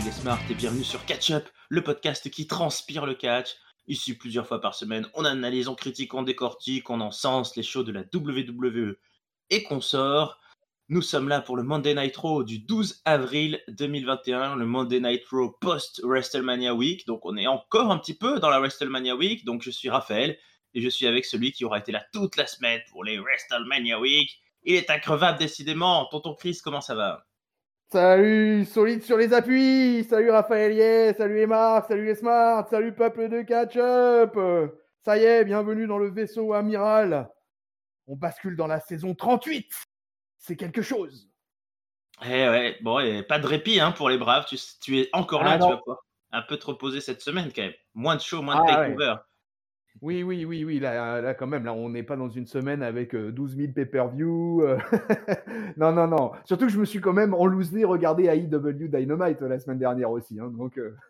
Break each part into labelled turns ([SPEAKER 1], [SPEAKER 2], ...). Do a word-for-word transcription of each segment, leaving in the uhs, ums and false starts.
[SPEAKER 1] les Smart et bienvenue sur Catch Up, le podcast qui transpire le catch. Ici, plusieurs fois par semaine, on analyse, on critique, on décortique, on encense les shows de la W W E et qu'on sort. Nous sommes là pour le Monday Night Raw du douze avril deux mille vingt et un, le Monday Night Raw post-WrestleMania Week. Donc on est encore un petit peu dans la WrestleMania Week. Donc je suis Raphaël et je suis avec celui qui aura été là toute la semaine pour les WrestleMania Week. Il est increvable décidément. Tonton Chris, comment ça va ?
[SPEAKER 2] Salut, solide sur les appuis. Salut Raphaël, yeah. Salut les Marc, salut les Smart, salut peuple de catch-up. Ça y est, bienvenue dans le vaisseau amiral. On bascule dans la saison trente-huit. C'est quelque chose.
[SPEAKER 1] Eh ouais, bon, et pas de répit hein, pour les Braves. Tu, tu es encore là,
[SPEAKER 2] Ah
[SPEAKER 1] tu
[SPEAKER 2] non.
[SPEAKER 1] vas pouvoir un peu te reposer cette semaine quand même. Moins de show, moins de
[SPEAKER 2] Ah
[SPEAKER 1] pay-per-view.
[SPEAKER 2] ouais. Oui, oui, oui, oui. Là, là, quand même, là, on n'est pas dans une semaine avec euh, douze mille pay-per-view. euh. non, non, non. Surtout que je me suis quand même enlousé regarder A E W Dynamite euh, la semaine dernière aussi. Hein, donc. Euh...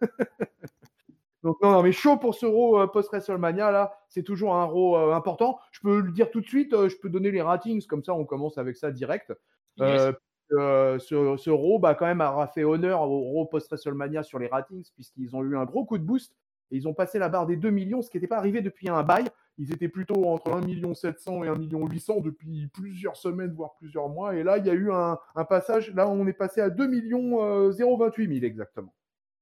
[SPEAKER 2] Donc non, non, mais chaud pour ce Raw euh, post-WrestleMania, là, c'est toujours un Raw euh, important. Je peux le dire tout de suite, euh, je peux donner les ratings, comme ça on commence avec ça direct.
[SPEAKER 1] Yes.
[SPEAKER 2] Euh, euh, ce, ce Raw, bah, quand même, a fait honneur au Raw post-WrestleMania sur les ratings, puisqu'ils ont eu un gros coup de boost, et ils ont passé la barre des deux millions, ce qui n'était pas arrivé depuis un bail. Ils étaient plutôt entre un million sept cents et un million huit cents depuis plusieurs semaines, voire plusieurs mois, et là, il y a eu un, un passage, là, on est passé à deux millions zéro vingt-huit mille exactement.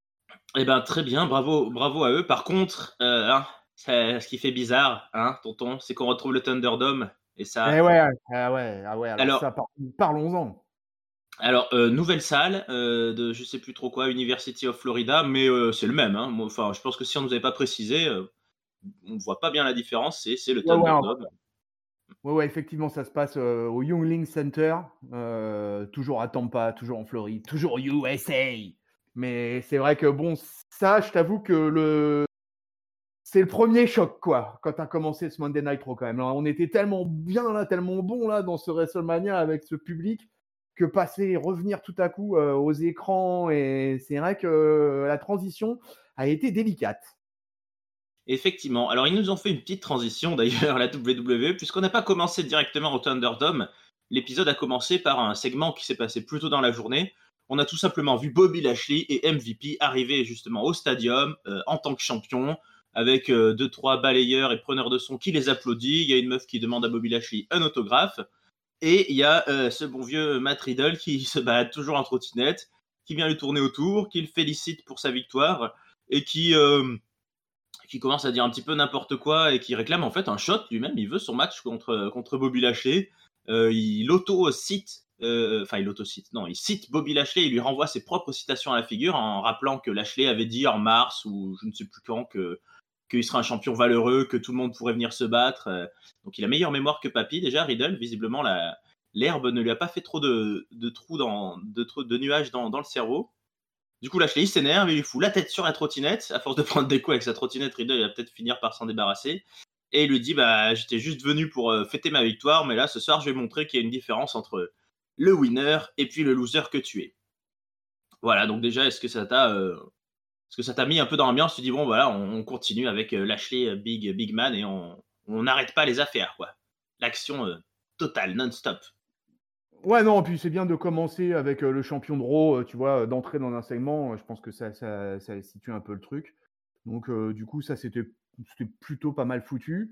[SPEAKER 1] Eh ben très bien, bravo, bravo à eux. Par contre, euh, hein, ça- ce qui fait bizarre, hein, tonton, c'est qu'on retrouve le Thunderdome et ça.
[SPEAKER 2] Eh ouais, ah ouais, ah ouais, alors
[SPEAKER 1] Alors,
[SPEAKER 2] ça, par- parlons-en.
[SPEAKER 1] alors euh, nouvelle salle euh, de je sais plus trop quoi, University of Florida, mais euh, c'est le même. Hein. Moi, enfin, je pense que si on nous avait pas précisé, euh, on voit pas bien la différence. C'est c'est le
[SPEAKER 2] Ouais, ouais,
[SPEAKER 1] Thunderdome.
[SPEAKER 2] ouais, ouais, effectivement, ça se passe euh, au Youngling Center, euh, toujours à Tampa, toujours en Floride, toujours au U S A. Mais c'est vrai que bon, ça, je t'avoue que le c'est le premier choc, quoi, quand tu as commencé ce Monday Night Raw, quand même. Alors, on était tellement bien là, tellement bon là dans ce WrestleMania avec ce public que passer, revenir tout à coup euh, aux écrans, et c'est vrai que la transition a été délicate.
[SPEAKER 1] Effectivement. Alors, ils nous ont fait une petite transition d'ailleurs à la W W E, puisqu'on n'a pas commencé directement au Thunderdome. L'épisode a commencé par un segment qui s'est passé plus tôt dans la journée. On a tout simplement vu Bobby Lashley et M V P arriver justement au stadium euh, en tant que champion, avec euh, deux, trois balayeurs et preneurs de son qui les applaudissent. Il y a une meuf qui demande à Bobby Lashley un autographe. Et il y a euh, ce bon vieux Matt Riddle qui se bat toujours en trottinette, qui vient lui tourner autour, qui le félicite pour sa victoire et qui... Euh, qui commence à dire un petit peu n'importe quoi et qui réclame en fait un shot lui-même. Il veut son match contre, contre Bobby Lashley. Euh, il auto-cite, euh, enfin il auto-cite, non, il cite Bobby Lashley, il lui renvoie ses propres citations à la figure en rappelant que Lashley avait dit en mars ou je ne sais plus quand que qu'il serait un champion valeureux, que tout le monde pourrait venir se battre. Donc il a meilleure mémoire que Papy déjà, Riddle. Visiblement la, l'herbe ne lui a pas fait trop de, de trous, dans, de, de nuages dans, dans le cerveau. Du coup, Lashley s'énerve, il lui fout la tête sur la trottinette. À force de prendre des coups avec sa trottinette, Riddle il va peut-être finir par s'en débarrasser. Et il lui dit bah, j'étais juste venu pour euh, fêter ma victoire, mais là, ce soir, je vais montrer qu'il y a une différence entre le winner et puis le loser que tu es. Voilà, donc déjà, est-ce que ça t'a, euh, est-ce que ça t'a mis un peu dans l'ambiance? Tu dis bon, voilà, on, on continue avec euh, Lashley, euh, Big, Big Man, et on on n'arrête pas les affaires, quoi. L'action euh, totale, non-stop.
[SPEAKER 2] Ouais, non, puis c'est bien de commencer avec euh, le champion de Raw, euh, tu vois, euh, d'entrer dans un segment. euh, Je pense que ça, ça, ça situe un peu le truc. Donc, euh, du coup, ça, c'était, c'était plutôt pas mal foutu.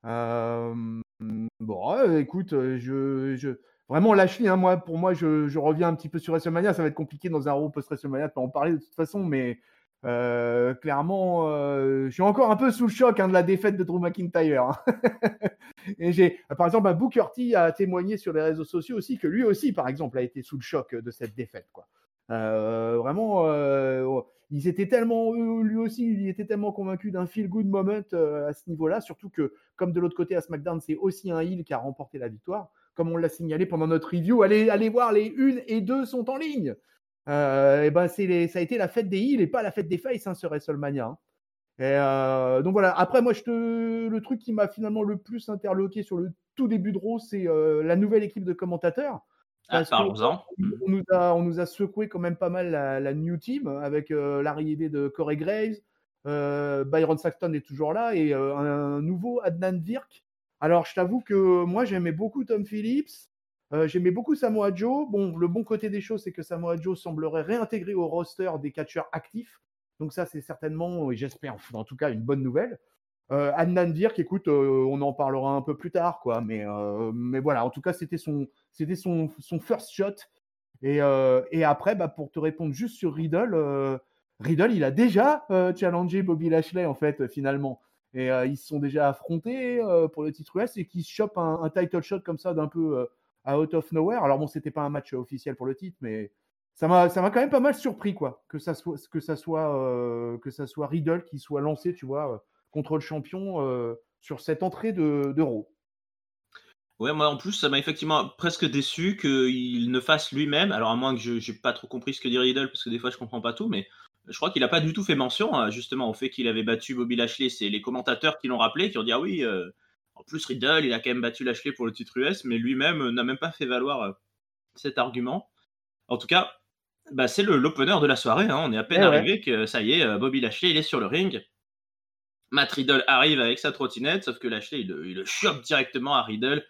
[SPEAKER 2] Euh, bon, ouais, écoute, euh, je, je... vraiment Lashley, hein, moi, pour moi, je, je reviens un petit peu sur WrestleMania. Ça va être compliqué dans un Raw post-WrestleMania de pas en parler de toute façon, mais euh, clairement, euh, je suis encore un peu sous le choc hein, de la défaite de Drew McIntyre. Hein. Et j'ai, par exemple, un Booker T a témoigné sur les réseaux sociaux aussi que lui aussi, par exemple, a été sous le choc de cette défaite. Quoi. Euh, vraiment, euh, ils étaient tellement, lui aussi, il était tellement convaincu d'un feel-good moment euh, à ce niveau-là, surtout que, comme de l'autre côté à SmackDown, c'est aussi un heel qui a remporté la victoire. Comme on l'a signalé pendant notre review, allez, allez voir, les une et deux sont en ligne. Euh, et ben c'est les, ça a été la fête des heels et pas la fête des faces, hein, ce WrestleMania. Hein. Et euh, donc voilà. Après, moi, je te... le truc qui m'a finalement le plus interloqué sur le tout début de Raw, c'est euh, la nouvelle équipe de commentateurs.
[SPEAKER 1] Ah,
[SPEAKER 2] Parce qu'on
[SPEAKER 1] parlons-en.
[SPEAKER 2] on nous, a, on nous a secoué quand même pas mal la, la New Team avec euh, l'arrivée de Corey Graves. Euh, Byron Saxton est toujours là et euh, un, un nouveau Adnan Virk. Alors, je t'avoue que moi, j'aimais beaucoup Tom Phillips. Euh, j'aimais beaucoup Samoa Joe. Bon, le bon côté des choses, c'est que Samoa Joe semblerait réintégrer au roster des catcheurs actifs. Donc ça, c'est certainement, et j'espère en tout cas, une bonne nouvelle. Euh, Adnan Virk, écoute, euh, on en parlera un peu plus tard, quoi. Mais, euh, mais voilà, en tout cas, c'était son, c'était son, son first shot. Et, euh, et après, bah, pour te répondre juste sur Riddle, euh, Riddle, il a déjà euh, challengé Bobby Lashley, en fait, finalement. Et euh, ils se sont déjà affrontés euh, pour le titre U S et qu'ils se chopent un, un title shot comme ça d'un peu euh, out of nowhere. Alors bon, c'était pas un match officiel pour le titre, mais ça m'a, ça m'a quand même pas mal surpris, quoi, que ça soit, que ça soit, euh, que ça soit Riddle qui soit lancé, tu vois, euh, contre le champion euh, sur cette entrée de, de Raw.
[SPEAKER 1] Ouais, moi en plus, ça m'a effectivement presque déçu qu'il ne fasse lui-même. Alors, à moins que je n'ai pas trop compris ce que dit Riddle, parce que des fois je comprends pas tout, mais je crois qu'il n'a pas du tout fait mention hein, justement au fait qu'il avait battu Bobby Lashley. C'est les commentateurs qui l'ont rappelé, qui ont dit ah oui, euh, en plus Riddle, il a quand même battu Lashley pour le titre U S, mais lui-même euh, n'a même pas fait valoir euh, cet argument. En tout cas, bah, c'est le- l'opener de la soirée. Hein. On est à peine
[SPEAKER 2] Eh ouais.
[SPEAKER 1] arrivé que ça y est, euh, Bobby Lashley, il est sur le ring. Matt Riddle arrive avec sa trottinette, sauf que Lashley, il, le- il le chope directement à Riddle.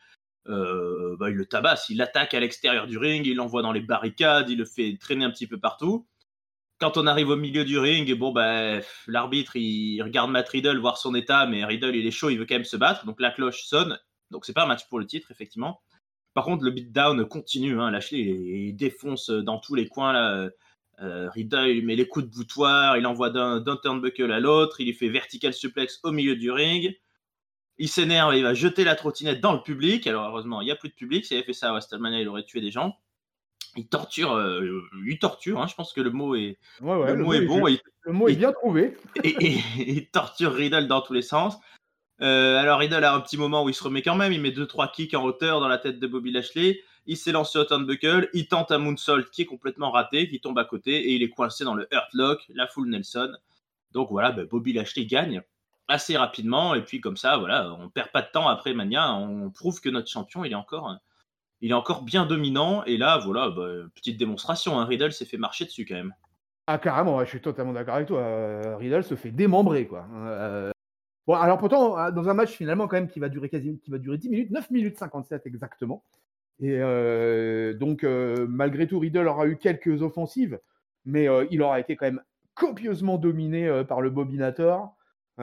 [SPEAKER 1] Euh, bah, il le tabasse, il l'attaque à l'extérieur du ring, il l'envoie dans les barricades, il le fait traîner un petit peu partout. Quand on arrive au milieu du ring, bon bah, l'arbitre il regarde Matt Riddle voir son état, mais Riddle il est chaud, il veut quand même se battre, donc la cloche sonne. Donc c'est pas un match pour le titre effectivement. Par contre le beatdown continue, hein. Lashley il, il défonce dans tous les coins là. Euh, Riddle il met les coups de boutoir, il envoie d'un, d'un turnbuckle à l'autre, il lui fait vertical suplex au milieu du ring. Il s'énerve et il va jeter la trottinette dans le public. Alors heureusement, il n'y a plus de public. S'il avait fait ça à WrestleMania, il aurait tué des gens. Il torture, euh, il torture. Hein, je pense que le mot est,
[SPEAKER 2] Ouais, ouais,
[SPEAKER 1] le
[SPEAKER 2] le
[SPEAKER 1] mot
[SPEAKER 2] mot
[SPEAKER 1] est
[SPEAKER 2] est
[SPEAKER 1] bon.
[SPEAKER 2] juste.
[SPEAKER 1] Et,
[SPEAKER 2] Le mot est
[SPEAKER 1] et,
[SPEAKER 2] bien trouvé.
[SPEAKER 1] et, et- il torture Riddle dans tous les sens. Euh, alors Riddle a un petit moment où il se remet quand même. Il met deux trois kicks en hauteur dans la tête de Bobby Lashley. Il s'est lancé au turnbuckle. Il tente un moonsault qui est complètement raté, qui tombe à côté et il est coincé dans le Hurt Lock, la full Nelson. Donc voilà, bah, Bobby Lashley gagne assez rapidement et puis comme ça, voilà, on perd pas de temps après Mania, on prouve que notre champion, il est encore, il est encore bien dominant et là, voilà, bah, petite démonstration, hein, Riddle s'est fait marcher dessus quand même.
[SPEAKER 2] Ah, carrément, ouais, je suis totalement d'accord avec toi. Euh, Riddle se fait démembrer, quoi. Euh, bon, alors pourtant, euh, dans un match finalement, quand même, qui va durer quasi, qui va durer dix minutes, neuf minutes cinquante-sept exactement. Et euh, donc, euh, malgré tout, Riddle aura eu quelques offensives, mais euh, il aura été quand même copieusement dominé euh, par le Bobinator.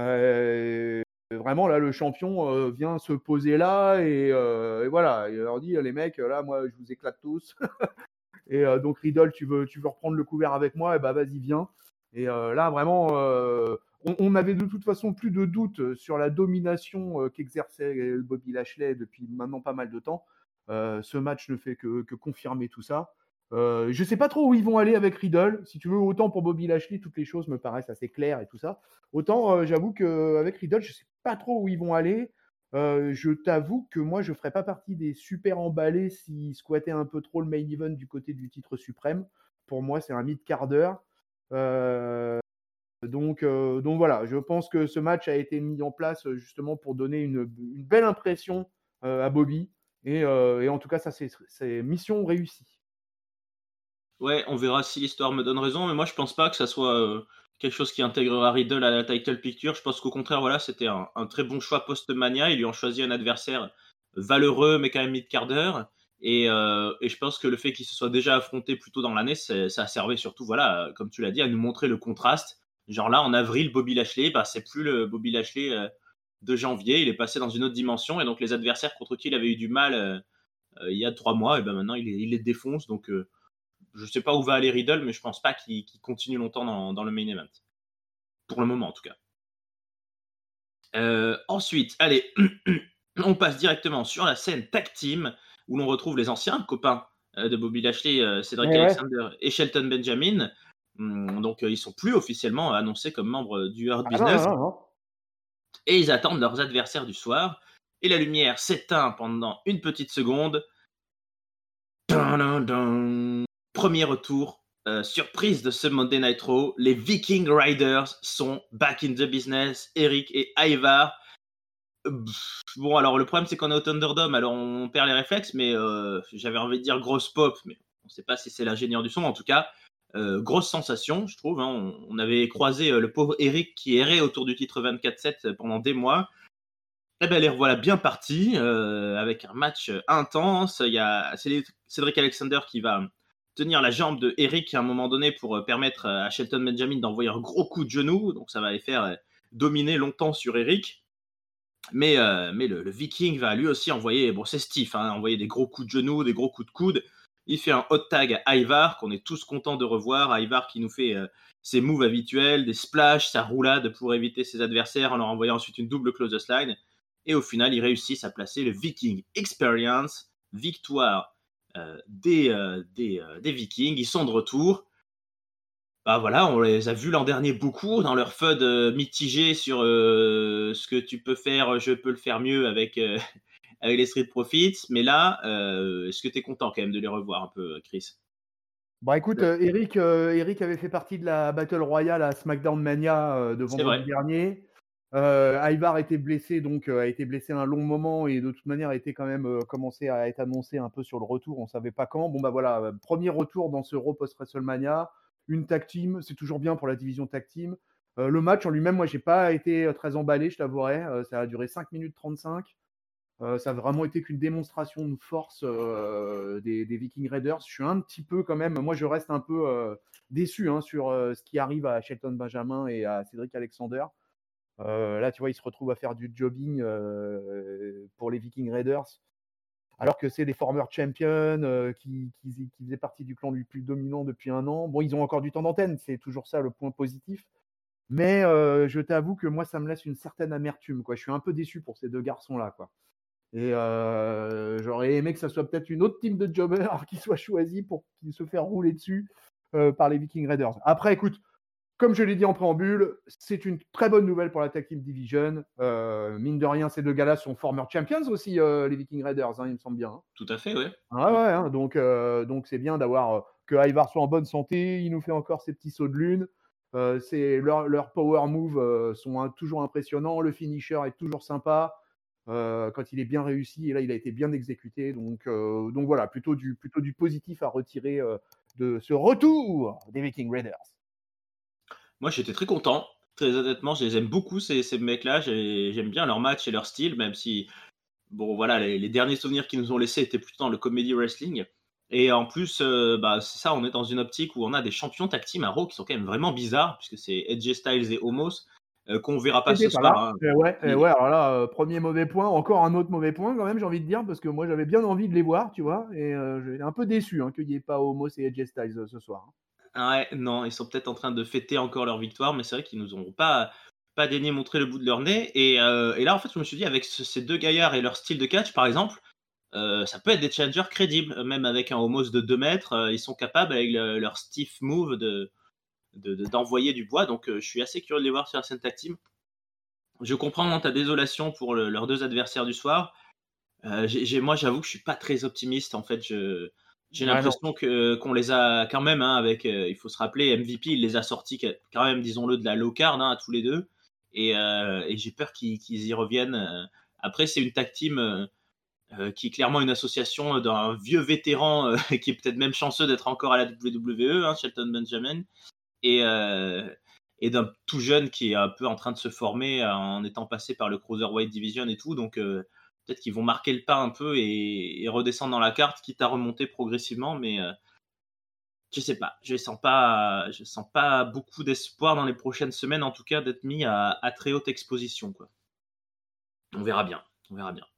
[SPEAKER 2] Euh, vraiment, là, le champion euh, vient se poser là et, euh, et voilà, il leur dit, les mecs, là, moi, je vous éclate tous. Et euh, donc, Riddle, tu veux, tu veux reprendre le couvert avec moi? Et bah, vas-y, viens. Et euh, là, vraiment, euh, on, on avait de toute façon plus de doutes sur la domination euh, qu'exerçait Bobby Lashley depuis maintenant pas mal de temps. Euh, ce match ne fait que, que confirmer tout ça. Euh, je sais pas trop où ils vont aller avec Riddle. Si tu veux, autant pour Bobby Lashley, toutes les choses me paraissent assez claires et tout ça. Autant, euh, j'avoue qu'avec Riddle, je sais pas trop où ils vont aller. Euh, je t'avoue que moi, je ne ferais pas partie des super emballés s'ils squattaient un peu trop le main event du côté du titre suprême. Pour moi, c'est un mid-quart d'heure. Euh, donc, euh, donc voilà, je pense que ce match a été mis en place justement pour donner une, une belle impression euh, à Bobby. Et, euh, et en tout cas, ça, c'est, c'est mission réussie.
[SPEAKER 1] Ouais, on verra si l'histoire me donne raison, mais moi je pense pas que ça soit euh, quelque chose qui intégrera Riddle à la title picture. Je pense qu'au contraire, voilà, c'était un, un très bon choix post-Mania. Ils lui ont choisi un adversaire valeureux, mais quand même mid-quart d'heure. Et, euh, et je pense que le fait qu'il se soit déjà affronté plus tôt dans l'année, c'est- ça a servi surtout, voilà, comme tu l'as dit, à nous montrer le contraste. Genre là, en avril, Bobby Lashley, bah, c'est plus le Bobby Lashley euh, de janvier. Il est passé dans une autre dimension. Et donc les adversaires contre qui il avait eu du mal euh, euh, il y a trois mois, et ben maintenant il les, il les défonce. Donc euh, je sais pas où va aller Riddle, mais je pense pas qu'il qu'il continue longtemps dans, dans le main event. Pour le moment, en tout cas. Euh, ensuite, allez, on passe directement sur la scène tag team, où l'on retrouve les anciens copains euh, de Bobby Lashley, euh, Cedric
[SPEAKER 2] Eh ouais.
[SPEAKER 1] Alexander et Shelton Benjamin. Hum, donc, euh, ils sont plus officiellement annoncés comme membres du Hurt
[SPEAKER 2] Ah non,
[SPEAKER 1] Business.
[SPEAKER 2] non, non.
[SPEAKER 1] Et ils attendent leurs adversaires du soir. Et la lumière s'éteint pendant une petite seconde. Dun, dun, dun. Premier retour, euh, surprise de ce Monday Night Raw, les Viking Riders sont back in the business, Eric et Ivar. Euh, pff, bon, alors le problème c'est qu'on est au Thunderdome, alors on perd les réflexes, mais euh, j'avais envie de dire grosse pop, mais on ne sait pas si c'est l'ingénieur du son, en tout cas, euh, grosse sensation, je trouve. Hein. On, on avait croisé euh, le pauvre Eric qui errait autour du titre vingt-quatre sept pendant des mois. Eh ben, les revoilà bien partis, heu, avec un match, heu, intense. Il y a Cédric Cédric Alexander qui va tenir la jambe de Eric à un moment donné pour, heu, permettre à Shelton Benjamin d'envoyer un gros coup de genou. Donc ça va les faire, heu, dominer longtemps sur Eric. Mais, heu, mais le le Viking va lui aussi envoyer, bon c'est Steve, hein, envoyer des gros coups de genou, des gros coups de coude. Il fait un hot tag à Ivar qu'on est tous contents de revoir. Ivar qui nous fait, heu, ses moves habituels, des splashs, sa roulade pour éviter ses adversaires en leur envoyant ensuite une double close line. Et au final, ils réussissent à placer le Viking Experience. Victoire, heu, des, heu, des, heu, des Vikings. Ils sont de retour. Bah, voilà, on les a vus l'an dernier beaucoup dans leur feud, heu, mitigé sur, heu, ce que tu peux faire, je peux le faire mieux avec, heu, avec les Street Profits. Mais là, heu, est-ce que tu es content quand même de les revoir un peu, Chris?
[SPEAKER 2] Bah, écoute, heu, Eric, heu, Eric avait fait partie de la Battle Royale à SmackDown Mania, heu, de
[SPEAKER 1] C'est
[SPEAKER 2] vendredi
[SPEAKER 1] vrai.
[SPEAKER 2] dernier. Heu, Ivar était blessé, donc heu, a été blessé un long moment et de toute manière était quand même, heu, commençait à être annoncé un peu sur le retour, on savait pas quand. Bon, bah, voilà, heu, premier retour dans ce Raw post WrestleMania, une tag team, c'est toujours bien pour la division tag team. Heu, le match en lui-même, moi, j'ai pas été, heu, très emballé, je t'avouerai, heu, ça a duré cinq minutes trente-cinq. Heu, ça a vraiment été qu'une démonstration de force, heu, des des Viking Raiders. Je suis un petit peu quand même moi je reste un peu, heu, déçu, hein, sur, heu, ce qui arrive à Shelton Benjamin et à Cédric Alexander. Heu, là, tu vois, ils se retrouvent à faire du jobbing, heu, pour les Viking Raiders, alors que c'est des former champions, heu, qui qui faisaient qui faisaient partie du clan le plus dominant depuis un an. Bon, ils ont encore du temps d'antenne, c'est toujours ça le point positif. Mais, heu, je t'avoue que moi, ça me laisse une certaine amertume, quoi. Je suis un peu déçu pour ces deux garçons-là, quoi. Et euh, j'aurais aimé que ça soit peut-être une autre team de jobbers qui soit choisie pour qu'ils se fassent rouler dessus euh, par les Viking Raiders. Après, écoute, comme je l'ai dit en préambule, c'est une très bonne nouvelle pour la Tag Team Division. Euh, mine de rien, ces deux gars-là sont former champions aussi, euh, les Viking Raiders, hein, il me semble bien. Hein.
[SPEAKER 1] Tout à fait, ouais.
[SPEAKER 2] Ah ouais, hein, donc euh, donc c'est bien d'avoir euh, que Ivar soit en bonne santé. Il nous fait encore ses petits sauts de lune. Euh, c'est leur, leur power move euh, sont hein, toujours impressionnants. Le finisher est toujours sympa euh, quand il est bien réussi. Et là, il a été bien exécuté. Donc euh, donc voilà, plutôt du plutôt du positif à retirer euh, de ce retour des Viking Raiders.
[SPEAKER 1] Moi, j'étais très content. Très honnêtement, je les aime beaucoup ces ces mecs-là. J'ai j'aime bien leur match et leur style, même si bon, voilà, les, les derniers souvenirs qu'ils nous ont laissés étaient plutôt dans le comedy wrestling. Et en plus, euh, bah, c'est ça, on est dans une optique où on a des champions tag team à Raw qui sont quand même vraiment bizarres, puisque c'est Edge Styles et Homos, euh, qu'on verra pas ce
[SPEAKER 2] C'était pas
[SPEAKER 1] soir.
[SPEAKER 2] là.
[SPEAKER 1] Hein.
[SPEAKER 2] Et ouais, et
[SPEAKER 1] Et-
[SPEAKER 2] ouais, alors là, euh, premier mauvais point, encore un autre mauvais point quand même, j'ai envie de dire, parce que moi j'avais bien envie de les voir, tu vois, et euh, j'étais un peu déçu hein, qu'il n'y ait pas Homos et Edge Styles euh, ce soir. Hein.
[SPEAKER 1] ouais, non, ils sont peut-être en train de fêter encore leur victoire, mais c'est vrai qu'ils nous ont pas, pas daigné montrer le bout de leur nez. Et, euh, et là, en fait, je me suis dit, avec ce- ces deux gaillards et leur style de catch, par exemple, euh, ça peut être des challengers crédibles, même avec un Homos de deux mètres, euh, ils sont capables, avec le- leur stiff move, de de- de- d'envoyer du bois. Donc, euh, je suis assez curieux de les voir sur la scène tag team. Je comprends ta désolation pour le- leurs deux adversaires du soir. Euh, j'ai- j'ai- moi, j'avoue que je suis pas très optimiste. En fait, je, j'ai
[SPEAKER 2] Ouais, non.
[SPEAKER 1] l'impression que qu'on les a quand même, hein, avec. Euh, il faut se rappeler, M V P, il les a sortis que- quand même, disons-le, de la low card, hein, à tous les deux. Et, euh, et j'ai peur qu'ils qu'ils y reviennent. Euh, Après, c'est une tag team. Euh, euh, qui est clairement une association d'un vieux vétéran euh, qui est peut-être même chanceux d'être encore à la W W E, hein, Shelton Benjamin, et, euh, et d'un tout jeune qui est un peu en train de se former euh, en étant passé par le Cruiserweight Division et tout. Donc euh, peut-être qu'ils vont marquer le pas un peu et, et redescendre dans la carte, quitte à remonter progressivement. Mais euh, je sais pas, je sens pas, je sens pas beaucoup d'espoir dans les prochaines semaines, en tout cas, d'être mis à, à très haute exposition, quoi. On verra bien, on verra bien.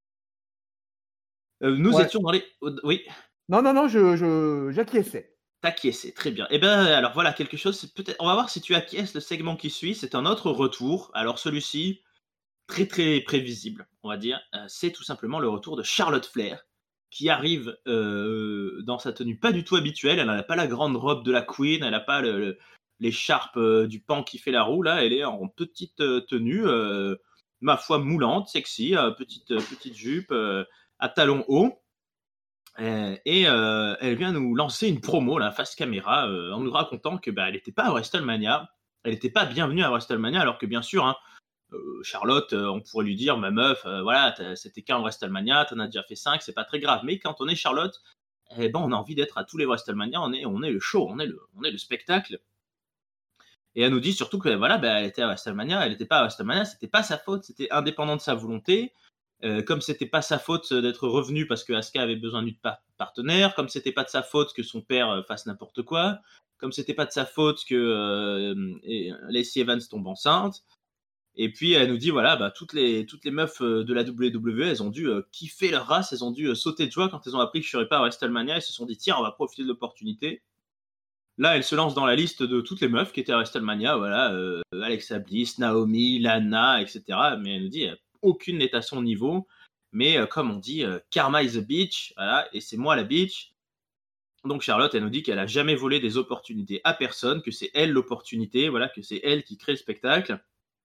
[SPEAKER 1] Euh, nous
[SPEAKER 2] Ouais.
[SPEAKER 1] étions dans les, oui.
[SPEAKER 2] Non, non, non, je, je, j'acquiesçais.
[SPEAKER 1] T'acquiescer, très bien. Et ben alors voilà quelque chose. C'est peut-être, on va voir si tu acquiesces. Le segment qui suit, c'est un autre retour. Alors celui-ci, très très prévisible, on va dire. Euh, c'est tout simplement le retour de Charlotte Flair, qui arrive euh, dans sa tenue pas du tout habituelle. Elle n'a pas la grande robe de la Queen, elle n'a pas le, le- l'écharpe euh, du pan qui fait la roue. Là, elle est en petite euh, tenue, euh, ma foi moulante, sexy, euh, petite euh, petite jupe euh, à talons hauts. Euh, et euh, elle vient nous lancer une promo, là, face caméra, euh, en nous racontant que bah, elle n'était pas à WrestleMania, elle n'était pas bienvenue à WrestleMania, alors que bien sûr, hein, euh, Charlotte, euh, on pourrait lui dire, ma meuf, euh, voilà, t'as- c'était qu'un WrestleMania, t'en as déjà fait cinq, c'est pas très grave. Mais quand on est Charlotte, eh ben, on a envie d'être à tous les WrestleMania, on est, on est le show, on est le, on est le spectacle. Et elle nous dit surtout que voilà, bah, elle était à WrestleMania, elle n'était pas à WrestleMania, c'était pas sa faute, c'était indépendant de sa volonté. Euh, comme c'était pas sa faute d'être revenue parce que Asuka avait besoin d'une par- partenaire, comme c'était pas de sa faute que son père euh, fasse n'importe quoi, comme c'était pas de sa faute que euh, et Lacey Evans tombe enceinte. Et puis elle nous dit voilà, bah, toutes les toutes les meufs euh, de la W W E, elles ont dû euh, kiffer leur race, elles ont dû euh, sauter de joie quand elles ont appris que je serais pas à WrestleMania. Elles se sont dit tiens, on va profiter de l'opportunité. Là, elle se lance dans la liste de toutes les meufs qui étaient à WrestleMania, voilà, euh, Alexa Bliss, Naomi, Lana, et cetera. Mais elle nous dit, euh, aucune n'est à son niveau. Mais euh, comme on dit, euh, karma is a bitch, voilà, et c'est moi la bitch. Donc Charlotte, elle nous dit qu'elle a jamais volé des opportunités à personne, que c'est elle l'opportunité, voilà, que c'est elle qui crée le spectacle.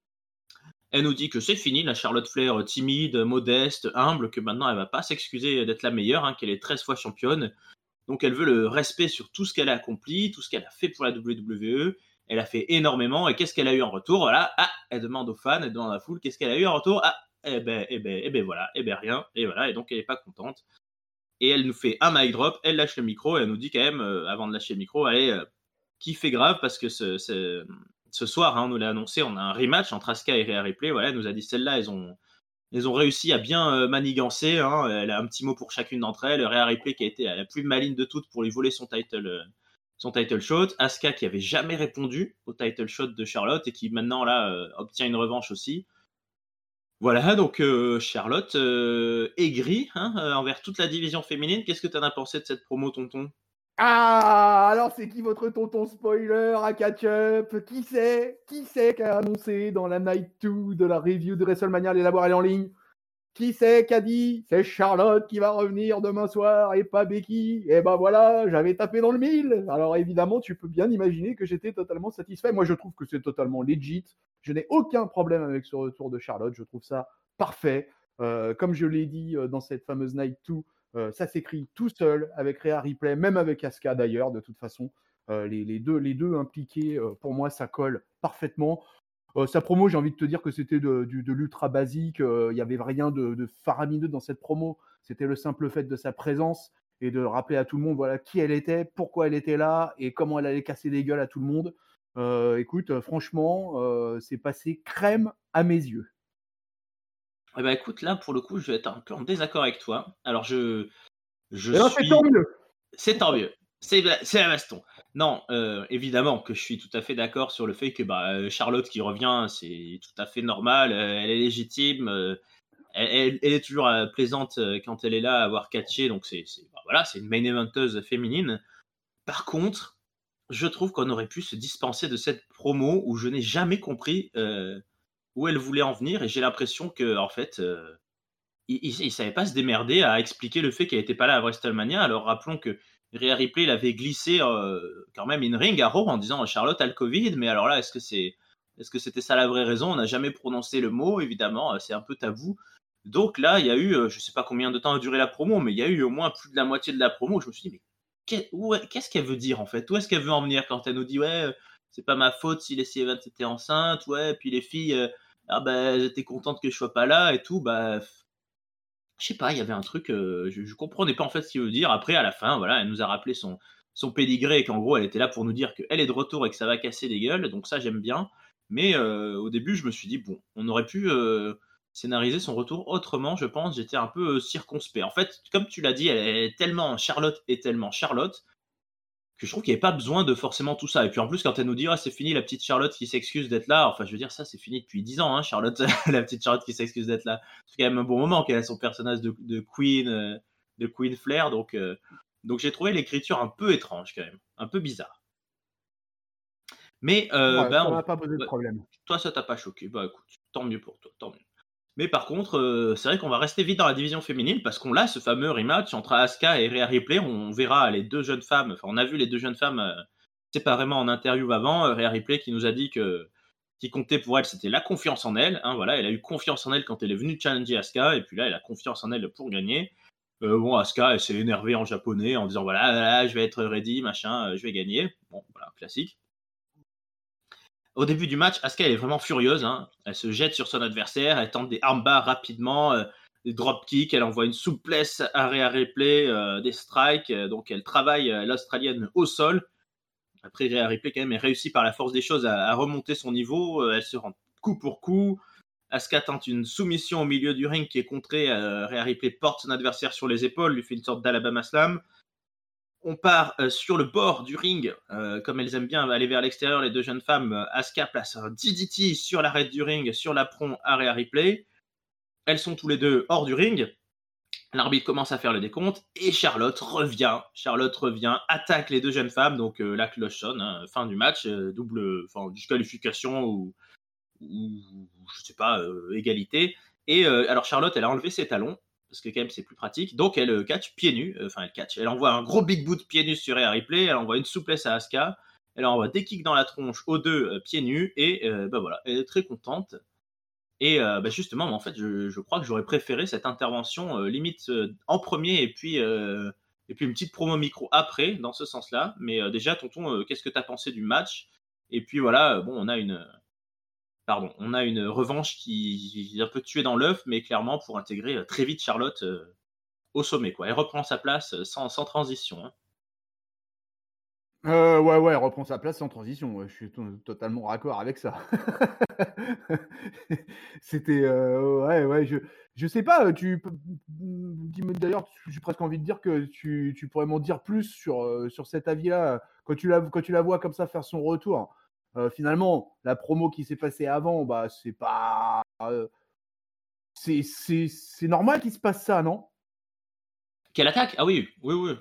[SPEAKER 1] Elle nous dit que c'est fini, la Charlotte Flair timide, modeste, humble, que maintenant elle va pas s'excuser d'être la meilleure, hein, qu'elle est treize fois championne. Donc elle veut le respect sur tout ce qu'elle a accompli, tout ce qu'elle a fait pour la W W E. Elle a fait énormément. Et qu'est-ce qu'elle a eu en retour? Voilà. Ah, elle demande aux fans, elle demande à la foule, qu'est-ce qu'elle a eu en retour? Ah, eh ben, eh ben, eh ben voilà, eh ben rien. Et voilà. Et donc elle est pas contente. Et elle nous fait un mic drop, elle lâche le micro et elle nous dit quand même, euh, avant de lâcher le micro, allez, euh, qui fait grave parce que ce, ce, ce soir, hein, on nous l'a annoncé, on a un rematch entre Asuka et Rhea Ripley. Voilà, elle nous a dit celle-là, elles ont, elles ont réussi à bien euh, manigancer. Hein. Elle a un petit mot pour chacune d'entre elles. Rhea Ripley qui a été la plus maligne de toutes pour lui voler son title, euh, son title shot. Asuka qui avait jamais répondu au title shot de Charlotte et qui maintenant là euh, obtient une revanche aussi. Voilà, donc euh, Charlotte euh, aigrie hein, euh, envers toute la division féminine. Qu'est-ce que tu en as pensé de cette promo, tonton?
[SPEAKER 2] Ah, alors c'est qui votre tonton spoiler à catch-up? Qui c'est? Qui c'est qui a annoncé dans la night deux de la review de WrestleMania, les laboratoires en ligne? Qui c'est qui a dit? C'est Charlotte qui va revenir demain soir et pas Becky. Et ben voilà, j'avais tapé dans le mille. Alors évidemment, tu peux bien imaginer que j'étais totalement satisfait. Moi, je trouve que c'est totalement legit. Je n'ai aucun problème avec ce retour de Charlotte. Je trouve ça parfait. Euh, comme je l'ai dit euh, dans cette fameuse Night deux, euh, ça s'écrit tout seul avec Rhea Ripley, même avec Asuka d'ailleurs, de toute façon. Euh, les, les, deux, les deux impliqués, euh, pour moi, ça colle parfaitement. Euh, sa promo, j'ai envie de te dire que c'était de, de, de l'ultra basique. Il euh, n'y avait rien de, de faramineux dans cette promo. C'était le simple fait de sa présence et de rappeler à tout le monde voilà, qui elle était, pourquoi elle était là et comment elle allait casser des gueules à tout le monde. Euh, écoute, euh, franchement, euh, c'est passé crème à mes yeux.
[SPEAKER 1] Eh ben écoute, là pour le coup, je vais être un peu en désaccord avec toi. Alors je, je
[SPEAKER 2] Et là,
[SPEAKER 1] suis.
[SPEAKER 2] c'est tant mieux.
[SPEAKER 1] C'est tant mieux. C'est la, c'est la baston. Non, euh, évidemment que je suis tout à fait d'accord sur le fait que bah, Charlotte qui revient, c'est tout à fait normal. Euh, elle est légitime. Euh, elle, elle, elle est toujours euh, plaisante euh, quand elle est là à avoir catché. Donc c'est, c'est bah, voilà, c'est une main eventeuse féminine. Par contre, je trouve qu'on aurait pu se dispenser de cette promo où je n'ai jamais compris euh, où elle voulait en venir et j'ai l'impression que en fait. Euh, il, il, il savait pas se démerder à expliquer le fait qu'elle n'était pas là à WrestleMania. Alors rappelons que Rhea Ripley l'avait glissé euh, quand même in ring à Raw en disant Charlotte a le Covid, mais alors là est-ce que c'est est-ce que c'était ça la vraie raison? On n'a jamais prononcé le mot, évidemment, c'est un peu tabou. Donc là, il y a eu, je sais pas combien de temps a duré la promo, mais il y a eu au moins plus de la moitié de la promo. Je me suis dit, mais qu'est-ce qu'elle veut dire en fait? Où est-ce qu'elle veut en venir quand elle nous dit, ouais, c'est pas ma faute si Lacey Evans était enceinte, ouais, puis les filles, euh, ah ben, elles étaient contentes que je sois pas là et tout, bah. Je sais pas, il y avait un truc, euh, je, je comprenais pas en fait ce qu'il veut dire. Après, à la fin, voilà, elle nous a rappelé son, son pédigré et qu'en gros, elle était là pour nous dire qu'elle est de retour et que ça va casser des gueules. Donc ça, j'aime bien. Mais euh, au début, je me suis dit, bon, on aurait pu euh, scénariser son retour autrement, je pense. J'étais un peu euh, circonspect. En fait, comme tu l'as dit, elle est tellement Charlotte et tellement Charlotte que je trouve qu'il n'y avait pas besoin de forcément tout ça. Et puis en plus, quand elle nous dit, ah, c'est fini, la petite Charlotte qui s'excuse d'être là, enfin, je veux dire, ça, c'est fini depuis dix ans, hein, Charlotte, la petite Charlotte qui s'excuse d'être là. C'est quand même un bon moment qu'elle a son personnage de, de Queen, euh, de Queen Flair, donc, euh, donc j'ai trouvé l'écriture un peu étrange, quand même, un peu bizarre. Mais, euh,
[SPEAKER 2] ouais,
[SPEAKER 1] ben,
[SPEAKER 2] ça
[SPEAKER 1] on...
[SPEAKER 2] m'a pas posé de
[SPEAKER 1] ouais.
[SPEAKER 2] problème.
[SPEAKER 1] Toi, ça t'a pas choqué. Bah écoute, tant mieux pour toi, tant mieux. Mais par contre, euh, c'est vrai qu'on va rester vite dans la division féminine parce qu'on a ce fameux rematch entre Asuka et Rhea Ripley. On verra les deux jeunes femmes, enfin on a vu les deux jeunes femmes euh, séparément en interview avant. Euh, Rhea Ripley qui nous a dit que ce qui comptait pour elle, c'était la confiance en elle. Hein, voilà, elle a eu confiance en elle quand elle est venue challenger Asuka et puis là, elle a confiance en elle pour gagner. Euh, bon, Asuka, elle s'est énervée en japonais en disant voilà, voilà je vais être ready, machin, euh, je vais gagner. Bon, voilà, classique. Au début du match, Asuka elle est vraiment furieuse. Hein. Elle se jette sur son adversaire, elle tente des armbars rapidement, euh, des dropkicks, elle envoie une souplesse à Rhea Ripley, euh, des strikes. Euh, donc elle travaille euh, l'Australienne au sol. Après, Rhea Ripley, quand même, est réussi par la force des choses à, à remonter son niveau. Euh, elle se rend coup pour coup. Asuka tente une soumission au milieu du ring qui est contrée. Euh, Rhea Ripley porte son adversaire sur les épaules, lui fait une sorte d'Alabama Slam. On part euh, sur le bord du ring, euh, comme elles aiment bien aller vers l'extérieur, les deux jeunes femmes. Euh, Asuka place un D D T sur l'arête du ring, sur l'apron à Rhea Ripley. Elles sont tous les deux hors du ring. L'arbitre commence à faire le décompte et Charlotte revient. Charlotte revient, attaque les deux jeunes femmes. Donc euh, la cloche sonne, hein, fin du match, euh, double, enfin disqualification ou, ou je sais pas, euh, égalité. Et euh, alors Charlotte, elle a enlevé ses talons parce que quand même c'est plus pratique. Donc elle euh, catch pieds nus, enfin euh, elle catch. Elle envoie un gros big boot pieds nus sur Rhea Ripley. Elle envoie une souplesse à Asuka. Elle envoie des kicks dans la tronche aux deux euh, pieds nus et euh, bah voilà, elle est très contente. Et euh, bah justement, en fait, je, je crois que j'aurais préféré cette intervention euh, limite euh, en premier et puis, euh, et puis une petite promo micro après, dans ce sens-là. Mais euh, déjà, tonton, euh, qu'est-ce que tu as pensé du match? Et puis voilà, euh, bon, on a une, pardon, on a une revanche qui est un peu tuée dans l'œuf, mais clairement pour intégrer euh, très vite Charlotte euh, au sommet, quoi. Elle reprend sa place euh, sans, sans transition, hein.
[SPEAKER 2] Euh, ouais, ouais, elle reprend sa place sans transition. Ouais, je suis to- totalement raccord avec ça. C'était, euh, ouais, ouais, je, je sais pas. euh, Tu, peux- dis-moi- d'ailleurs, j'ai presque envie de dire que tu, tu pourrais m'en dire plus sur, euh, sur cet avis-là euh, quand tu la, quand tu la vois comme ça faire son retour. Euh, finalement, la promo qui s'est passée avant, bah, c'est pas, euh, c'est, c'est, c'est normal qu'il se passe ça, non?
[SPEAKER 1] Quelle attaque? Ah oui, oui, oui.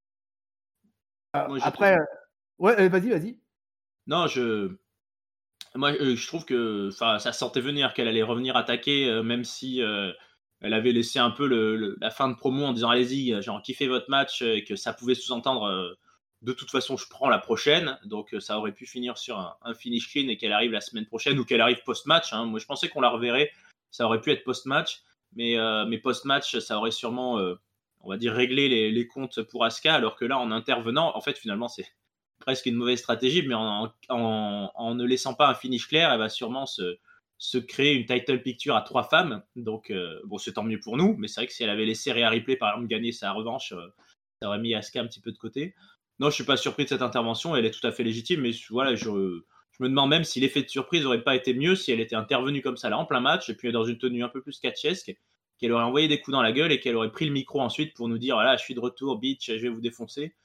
[SPEAKER 2] Euh,
[SPEAKER 1] Moi, je
[SPEAKER 2] Après,
[SPEAKER 1] trouve.
[SPEAKER 2] euh, ouais, euh, vas-y, vas-y.
[SPEAKER 1] Non, je. Moi, euh, je trouve que ça sentait venir qu'elle allait revenir attaquer, euh, même si euh, elle avait laissé un peu le, le- la fin de promo en disant allez-y, euh, genre kiffez votre match, euh, et que ça pouvait sous-entendre euh, de toute façon je prends la prochaine. Donc euh, ça aurait pu finir sur un, un finish clean et qu'elle arrive la semaine prochaine ou qu'elle arrive post-match, hein. Moi je pensais qu'on la reverrait, ça aurait pu être post-match, mais, euh, mais post-match ça aurait sûrement, euh, on va dire, réglé les, les comptes pour Asuka, alors que là en intervenant, en fait finalement c'est presque une mauvaise stratégie, mais en, en, en, ne laissant pas un finish clair, elle va sûrement se, se créer une title picture à trois femmes. Donc, euh, bon, c'est tant mieux pour nous, mais c'est vrai que si elle avait laissé Rhea Ripley, par exemple, gagner sa revanche, euh, ça aurait mis Asuka un petit peu de côté. Non, je suis pas surpris de cette intervention, elle est tout à fait légitime, mais voilà, je, je me demande même si l'effet de surprise n'aurait pas été mieux si elle était intervenue comme ça là en plein match, et puis dans une tenue un peu plus catchesque, qu'elle aurait envoyé des coups dans la gueule et qu'elle aurait pris le micro ensuite pour nous dire voilà, je suis de retour, bitch, je vais vous défoncer.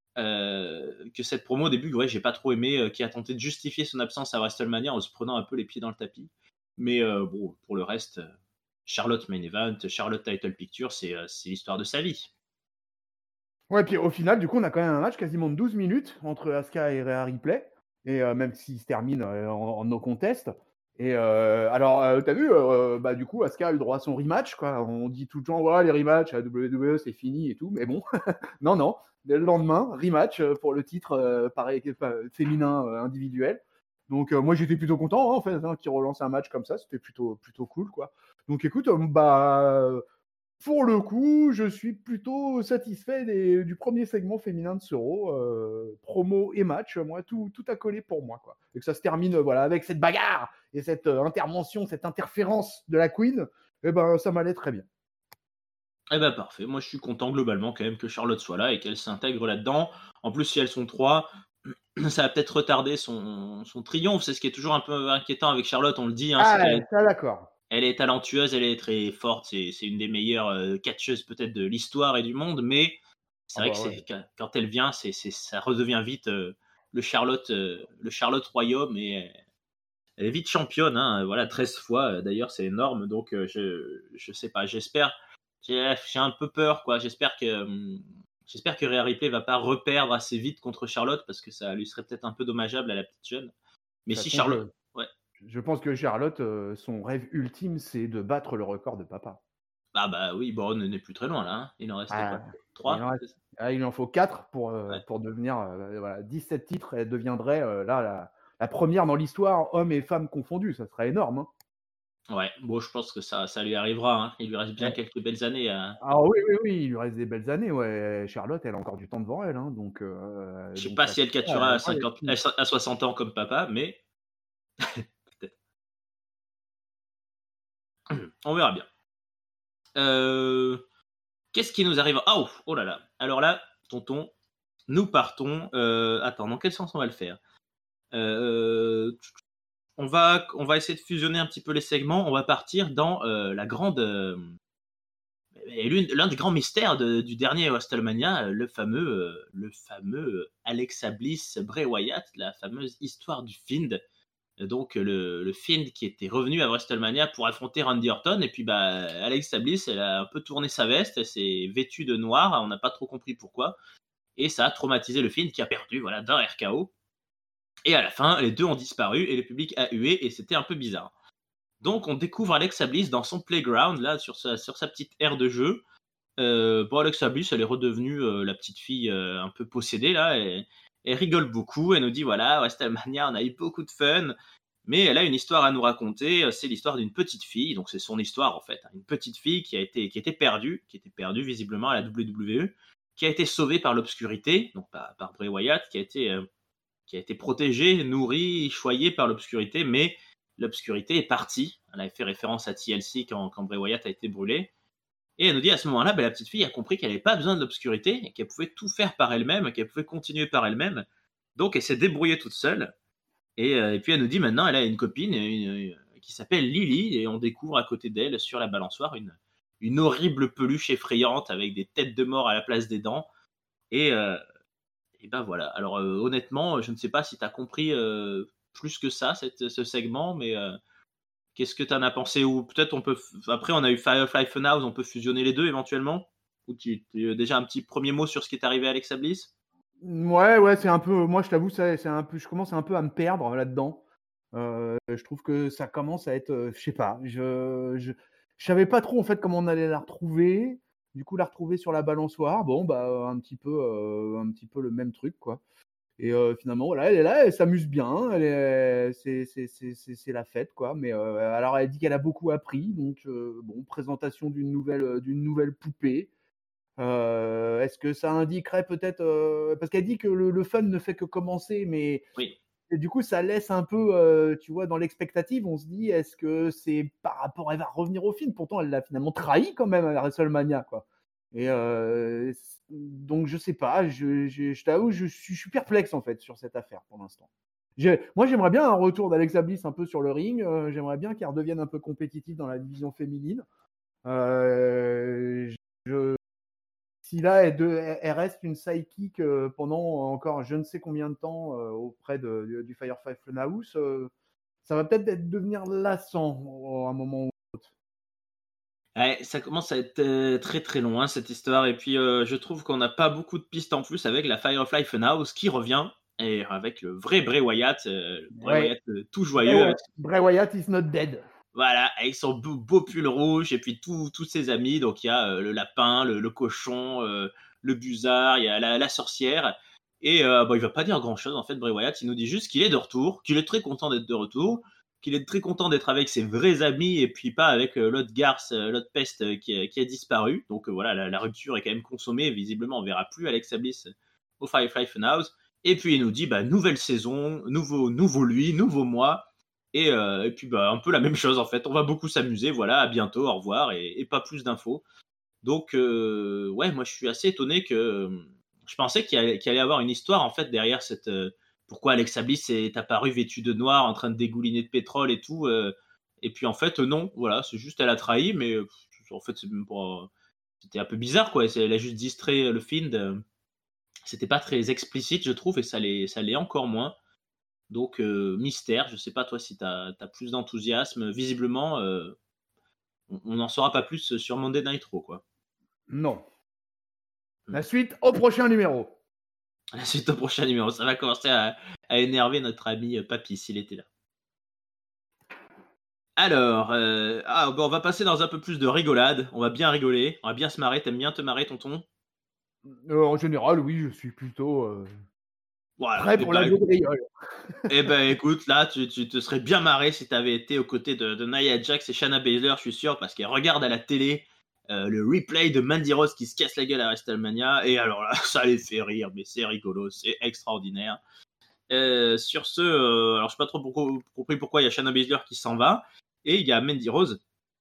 [SPEAKER 1] Euh, que cette promo au début, ouais, j'ai pas trop aimé, euh, qui a tenté de justifier son absence à WrestleMania en se prenant un peu les pieds dans le tapis. Mais euh, bon, pour le reste, euh, Charlotte Main Event, Charlotte Title Picture, c'est euh, c'est l'histoire de sa vie.
[SPEAKER 2] Ouais, puis au final, du coup, on a quand même un match quasiment de douze minutes entre Asuka et Rhea Ripley, et euh, même s'il se termine euh, en, en no contest. Et euh, alors, euh, t'as vu, euh, bah, du coup, Asuka a eu le droit à son rematch, quoi. On dit tout le temps, ouais, les rematchs à la W W E, c'est fini et tout, mais bon, non, non. Dès le lendemain, rematch euh, pour le titre euh, pareil, enfin, féminin euh, individuel. Donc, euh, moi, j'étais plutôt content, hein, en fait, hein, qu'il relance un match comme ça, c'était plutôt, plutôt cool, quoi. Donc, écoute, euh, bah. Pour le coup, je suis plutôt satisfait des- du premier segment féminin de ce Raw, euh, promo et match. Moi, tout, tout a collé pour moi, quoi. Et que ça se termine, euh, voilà, avec cette bagarre et cette euh, intervention, cette interférence de la Queen. Eh ben, ça m'allait très bien.
[SPEAKER 1] Eh ben parfait, moi je suis content globalement quand même que Charlotte soit là et qu'elle s'intègre là-dedans. En plus, si elles sont trois, ça va peut-être retarder son, son triomphe. C'est ce qui est toujours un peu inquiétant avec Charlotte, on le dit, hein, c'est
[SPEAKER 2] Ah,
[SPEAKER 1] qu'elle est
[SPEAKER 2] ça d'accord.
[SPEAKER 1] Elle est talentueuse, elle est très forte, c'est, c'est une des meilleures euh, catcheuses peut-être de l'histoire et du monde, mais c'est
[SPEAKER 2] Ah
[SPEAKER 1] vrai que
[SPEAKER 2] bah
[SPEAKER 1] c'est,
[SPEAKER 2] ouais.
[SPEAKER 1] quand, quand elle vient, c'est, c'est, ça redevient vite euh, le Charlotte, euh, le Charlotte Royaume et euh, elle est vite championne, hein, voilà, treize fois euh, d'ailleurs, c'est énorme, donc euh, je, je sais pas, j'espère, j'ai, j'ai un peu peur, quoi, j'espère que, hum, j'espère que Rhea Ripley va pas reperdre assez vite contre Charlotte parce que ça lui serait peut-être un peu dommageable à la petite jeune,
[SPEAKER 2] De
[SPEAKER 1] mais
[SPEAKER 2] toute
[SPEAKER 1] si
[SPEAKER 2] façon,
[SPEAKER 1] Charlotte,
[SPEAKER 2] je,
[SPEAKER 1] ouais.
[SPEAKER 2] je pense que Charlotte, euh, son rêve ultime, c'est de battre le record de papa.
[SPEAKER 1] Ah bah oui, bon, on n'est plus très loin là, hein. Il en reste quoi?
[SPEAKER 2] Ah, il, en
[SPEAKER 1] Trois?
[SPEAKER 2] reste- ah, il en faut quatre pour, euh,
[SPEAKER 1] Ouais.
[SPEAKER 2] pour devenir euh, voilà, dix-sept titres. Elle deviendrait euh, là la, la première dans l'histoire, hommes et femmes confondus. Ça serait énorme, hein.
[SPEAKER 1] Ouais, bon, je pense que ça, ça lui arrivera, hein. Il lui reste bien
[SPEAKER 2] Ouais.
[SPEAKER 1] quelques belles années à.
[SPEAKER 2] Ah oui, oui, oui, il lui reste des belles années. Ouais. Charlotte, elle a encore du temps devant elle, hein, donc, euh,
[SPEAKER 1] Je sais
[SPEAKER 2] donc
[SPEAKER 1] pas
[SPEAKER 2] ça
[SPEAKER 1] si elle
[SPEAKER 2] serait,
[SPEAKER 1] catchera
[SPEAKER 2] euh,
[SPEAKER 1] à
[SPEAKER 2] ouais,
[SPEAKER 1] cinquante, à soixante ans comme papa, mais peut-être. On verra bien. Euh, Qu'est-ce qui nous arrive? Ah, oh, oh là là. Alors là, tonton, nous partons. Euh, attends, dans quel sens on va le faire? Euh, on va, on va essayer de fusionner un petit peu les segments. On va partir dans euh, la grande, euh, et l'une- l'un des grands mystères de- du dernier WrestleMania, euh, le fameux, euh, le fameux euh, Alexa Bliss, Bray Wyatt, la fameuse histoire du Fiend. Euh, Donc euh, le, le Fiend qui était revenu à WrestleMania pour affronter Randy Orton, et puis bah Alexa Bliss, elle a un peu tourné sa veste, elle s'est vêtue de noir, on n'a pas trop compris pourquoi, et ça a traumatisé le Fiend qui a perdu, voilà, d'un R K O. Et à la fin, les deux ont disparu et le public a hué et c'était un peu bizarre. Donc on découvre Alexa Bliss dans son playground, là, sur sa, sur sa petite aire de jeu. Euh, bon, Alexa Bliss, elle est redevenue euh, la petite fille euh, un peu possédée, là. Et, elle rigole beaucoup, elle nous dit, voilà, WrestleMania, on a eu beaucoup de fun, mais elle a une histoire à nous raconter, c'est l'histoire d'une petite fille, donc c'est son histoire en fait, hein. Une petite fille qui a été, qui était perdue, qui était perdue visiblement à la W W E, qui a été sauvée par l'obscurité, donc par, par Bray Wyatt, qui a été... euh, qui a été protégée, nourrie, choyée par l'obscurité, mais l'obscurité est partie. Elle avait fait référence à T L C quand, quand Bray Wyatt a été brûlé. Et elle nous dit à ce moment-là, ben, la petite fille a compris qu'elle n'avait pas besoin de l'obscurité et qu'elle pouvait tout faire par elle-même, qu'elle pouvait continuer par elle-même. Donc elle s'est débrouillée toute seule. Et, euh, et puis elle nous dit maintenant, elle a une copine une, une, qui s'appelle Lily, et on découvre à côté d'elle, sur la balançoire, une, une horrible peluche effrayante avec des têtes de mort à la place des dents. Et, euh, et ben voilà. Alors euh, honnêtement, je ne sais pas si tu as compris euh, plus que ça, cette, ce segment, mais euh, qu'est-ce que tu en as pensé? Ou peut-être on peut. f- Après, on a eu Firefly Funhouse, on peut fusionner les deux éventuellement? Ou tu, tu- déjà un petit premier mot sur ce qui est arrivé à Alexa Bliss?
[SPEAKER 2] Ouais, ouais, c'est un peu. Moi, je t'avoue, c'est c'est un peu. Je commence un peu à me perdre là-dedans. Euh, je trouve que ça commence à être. euh, Je sais pas. Je, je, je savais pas trop en fait comment on allait la retrouver. Du coup, la retrouver sur la balançoire. Bon, bah, un petit peu, euh, un petit peu le même truc, quoi. Et euh, finalement, voilà, elle est là, elle s'amuse bien. Elle est, c'est, c'est, c'est, c'est, c'est la fête, quoi. Mais euh, alors, elle dit qu'elle a beaucoup appris. Donc, euh, bon, présentation d'une nouvelle, euh, d'une nouvelle poupée. Euh, est-ce que ça indiquerait peut-être euh, parce qu'elle dit que le, le fun ne fait que commencer, mais
[SPEAKER 1] Oui.
[SPEAKER 2] et du coup ça laisse un peu, euh, tu vois, dans l'expectative, on se dit est-ce que c'est par rapport, elle va revenir au film, pourtant elle l'a finalement trahi quand même à la WrestleMania, quoi. Et euh, donc je sais pas, je, je, je t'avoue, je suis, je suis perplexe en fait sur cette affaire pour l'instant. J'ai- Moi j'aimerais bien un retour d'Alexa Bliss un peu sur le ring, euh, j'aimerais bien qu'elle redevienne un peu compétitive dans la division féminine. Euh, je si là, elle, de- elle reste une sidekick euh, pendant encore je ne sais combien de temps euh, auprès de, du, du Firefly Funhouse, euh, ça va peut-être être- devenir lassant euh, à un moment.
[SPEAKER 1] Ouais, ça commence à être euh, très très long, hein, cette histoire. Et puis euh, je trouve qu'on n'a pas beaucoup de pistes en plus avec la Firefly Funhouse qui revient. Et avec le vrai Bray Wyatt, euh, le Bray
[SPEAKER 2] Ouais.
[SPEAKER 1] Wyatt euh, tout
[SPEAKER 2] Bray,
[SPEAKER 1] joyeux,
[SPEAKER 2] Wy-
[SPEAKER 1] avec
[SPEAKER 2] Bray Wyatt is not dead.
[SPEAKER 1] voilà, avec son beau, beau pull rouge et puis tous tous ses amis. Donc il y a euh, le lapin, le, le cochon, euh, le busard, il y a la, la sorcière. Et euh, bon, il va pas dire grand chose en fait, Bray Wyatt. Il nous dit juste qu'il est de retour, qu'il est très content d'être de retour, qu'il est très content d'être avec ses vrais amis et puis pas avec euh, l'autre garce, euh, l'autre peste euh, qui, a- qui a disparu. Donc euh, voilà, la, la rupture est quand même consommée. Visiblement, on verra plus Alexa Bliss au Firefly Funhouse. Et puis il nous dit bah, nouvelle saison, nouveau, nouveau lui, nouveau moi. Et, euh, et puis bah, un peu la même chose en fait. On va beaucoup s'amuser. Voilà, à bientôt, au revoir et, et pas plus d'infos. Donc euh, ouais, moi je suis assez étonné que euh, je pensais qu'il allait, qu'il allait y avoir une histoire en fait derrière cette. euh, pourquoi Alexa Bliss est apparue vêtue de noir en train de dégouliner de pétrole et tout. euh, et puis en fait euh, non, voilà, c'est juste elle a trahi, mais euh, en fait c'est même pas. C'était un peu bizarre quoi. C'est- Elle a juste distrait le film. euh, C'était pas très explicite je trouve et ça l'est, ça l'est encore moins. Donc, euh, mystère, je sais pas toi si tu as plus d'enthousiasme. Visiblement, euh, on n'en saura pas plus sur Monday Night Raw, quoi.
[SPEAKER 2] Non. La
[SPEAKER 1] Hmm.
[SPEAKER 2] suite au prochain numéro.
[SPEAKER 1] À la suite au prochain numéro, ça va commencer à, à énerver notre ami euh, Papy s'il était là. Alors, euh, ah, bon, on va passer dans un peu plus de rigolade. On va bien rigoler, on va bien se marrer. T'aimes bien te marrer, tonton?
[SPEAKER 2] Euh, en général, oui, je suis plutôt euh,
[SPEAKER 1] Voilà.
[SPEAKER 2] prêt
[SPEAKER 1] Et
[SPEAKER 2] pour
[SPEAKER 1] ben,
[SPEAKER 2] la
[SPEAKER 1] écoute,
[SPEAKER 2] gaudriole.
[SPEAKER 1] eh ben, écoute, là, tu, tu te serais bien marré si t'avais été aux côtés de, de Nia Jax et Shayna Baszler, je suis sûr, parce qu'elle regarde à la télé euh, le replay de Mandy Rose qui se casse la gueule à WrestleMania, et alors là, ça les fait rire, mais c'est rigolo, c'est extraordinaire. Euh, sur ce, euh, alors je sais pas trop pourquoi, compris pourquoi il y a Shayna Baszler qui s'en va, et il y a Mandy Rose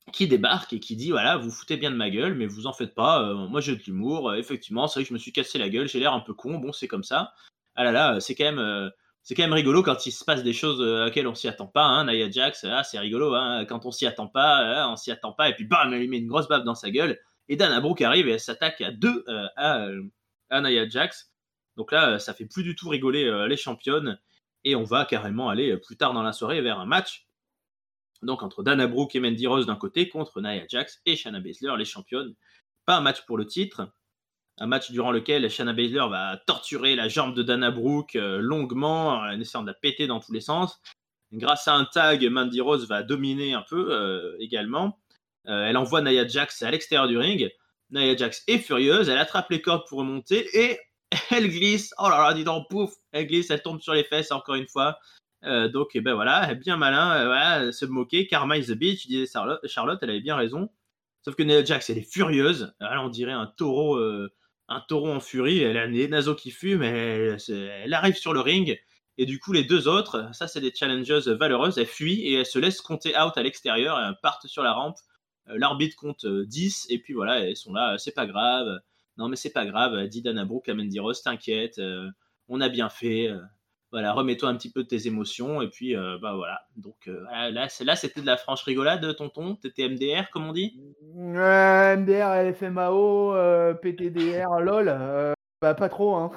[SPEAKER 1] qui débarque et qui dit voilà, vous foutez bien de ma gueule, mais vous en faites pas, euh, moi j'ai de l'humour. Euh, effectivement, c'est vrai que je me suis cassé la gueule, j'ai l'air un peu con, bon, c'est comme ça. Ah là là, c'est quand même. euh, c'est quand même rigolo quand il se passe des choses euh, auxquelles on s'y attend pas. Hein. Nia Jax, ah, c'est rigolo. Hein. Quand on s'y attend pas, ah, on s'y attend pas. Et puis bam, elle lui met une grosse baffe dans sa gueule. Et Dana Brooke arrive et elle s'attaque à deux euh, à, euh, à Nia Jax. Donc là, euh, ça fait plus du tout rigoler euh, les championnes. Et on va carrément aller euh, plus tard dans la soirée vers un match. Donc entre Dana Brooke et Mandy Rose d'un côté contre Nia Jax et Shayna Baszler, les championnes. Pas un match pour le titre. Un match durant lequel Shayna Baszler va torturer la jambe de Dana Brooke euh, longuement, en essayant de la péter dans tous les sens. Grâce à un tag, Mandy Rose va dominer un peu euh, également. Euh, elle envoie Nia Jax à l'extérieur du ring. Nia Jax est furieuse, elle attrape les cordes pour remonter et elle glisse. Oh là là, dis donc, pouf, elle glisse, elle tombe sur les fesses encore une fois. Euh, donc, eh ben voilà, bien malin, euh, voilà, se moquer. Karma is a bitch, disait Charlotte, Charlotte, elle avait bien raison. Sauf que Nia Jax, elle est furieuse. Alors, on dirait un taureau, euh, un taureau en furie. Elle a les naseaux qui fument. Elle, elle arrive sur le ring. Et du coup, les deux autres, ça, c'est des challengeuses valeureuses. Elles fuient et elles se laissent compter out à l'extérieur. Elles partent sur la rampe. Euh, L'arbitre compte euh, dix. Et puis voilà, elles sont là. C'est pas grave. Non, mais c'est pas grave. Dit Dana Brooke à Mandy Rose, t'inquiète. euh, on a bien fait. euh, voilà, remets-toi un petit peu de tes émotions. Et puis, euh, bah voilà. Donc euh, là, c'est- là, c'était de la franche rigolade, tonton. T'étais M D R, comme on dit.
[SPEAKER 2] Ouais, M D R, F M A O, euh, P T D R, LOL, euh, bah pas trop, hein.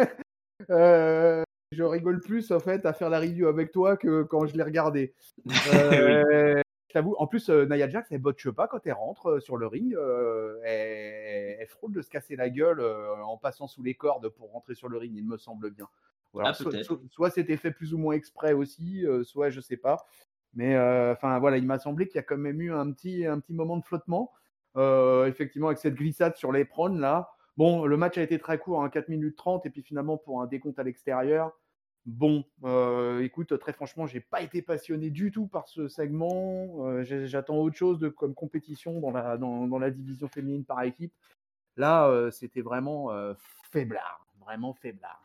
[SPEAKER 2] Euh, je rigole plus en fait à faire la review avec toi que quand je l'ai regardé.
[SPEAKER 1] Oui,
[SPEAKER 2] Euh, je t'avoue, en plus, euh, Nia Jax, elle botche pas quand elle rentre euh, sur le ring. euh, elle, elle frôle de se casser la gueule euh, en passant sous les cordes pour rentrer sur le ring, il me semble bien. Ou
[SPEAKER 1] ah
[SPEAKER 2] alors, soit,
[SPEAKER 1] peut-être.
[SPEAKER 2] soit- soit c'était fait plus ou moins exprès aussi, euh, soit je sais pas. Mais euh, enfin voilà, il m'a semblé qu'il y a quand même eu un petit, un petit moment de flottement. Euh, effectivement, avec cette glissade sur les prones là. Bon, le match a été très court, hein, quatre minutes trente, et puis finalement pour un décompte à l'extérieur. Bon, euh, écoute, très franchement, j'ai pas été passionné du tout par ce segment. Euh, j'ai- j'attends autre chose de, comme compétition dans la, dans, dans la division féminine par équipe. Là, euh, c'était vraiment euh, faiblard, vraiment faiblard.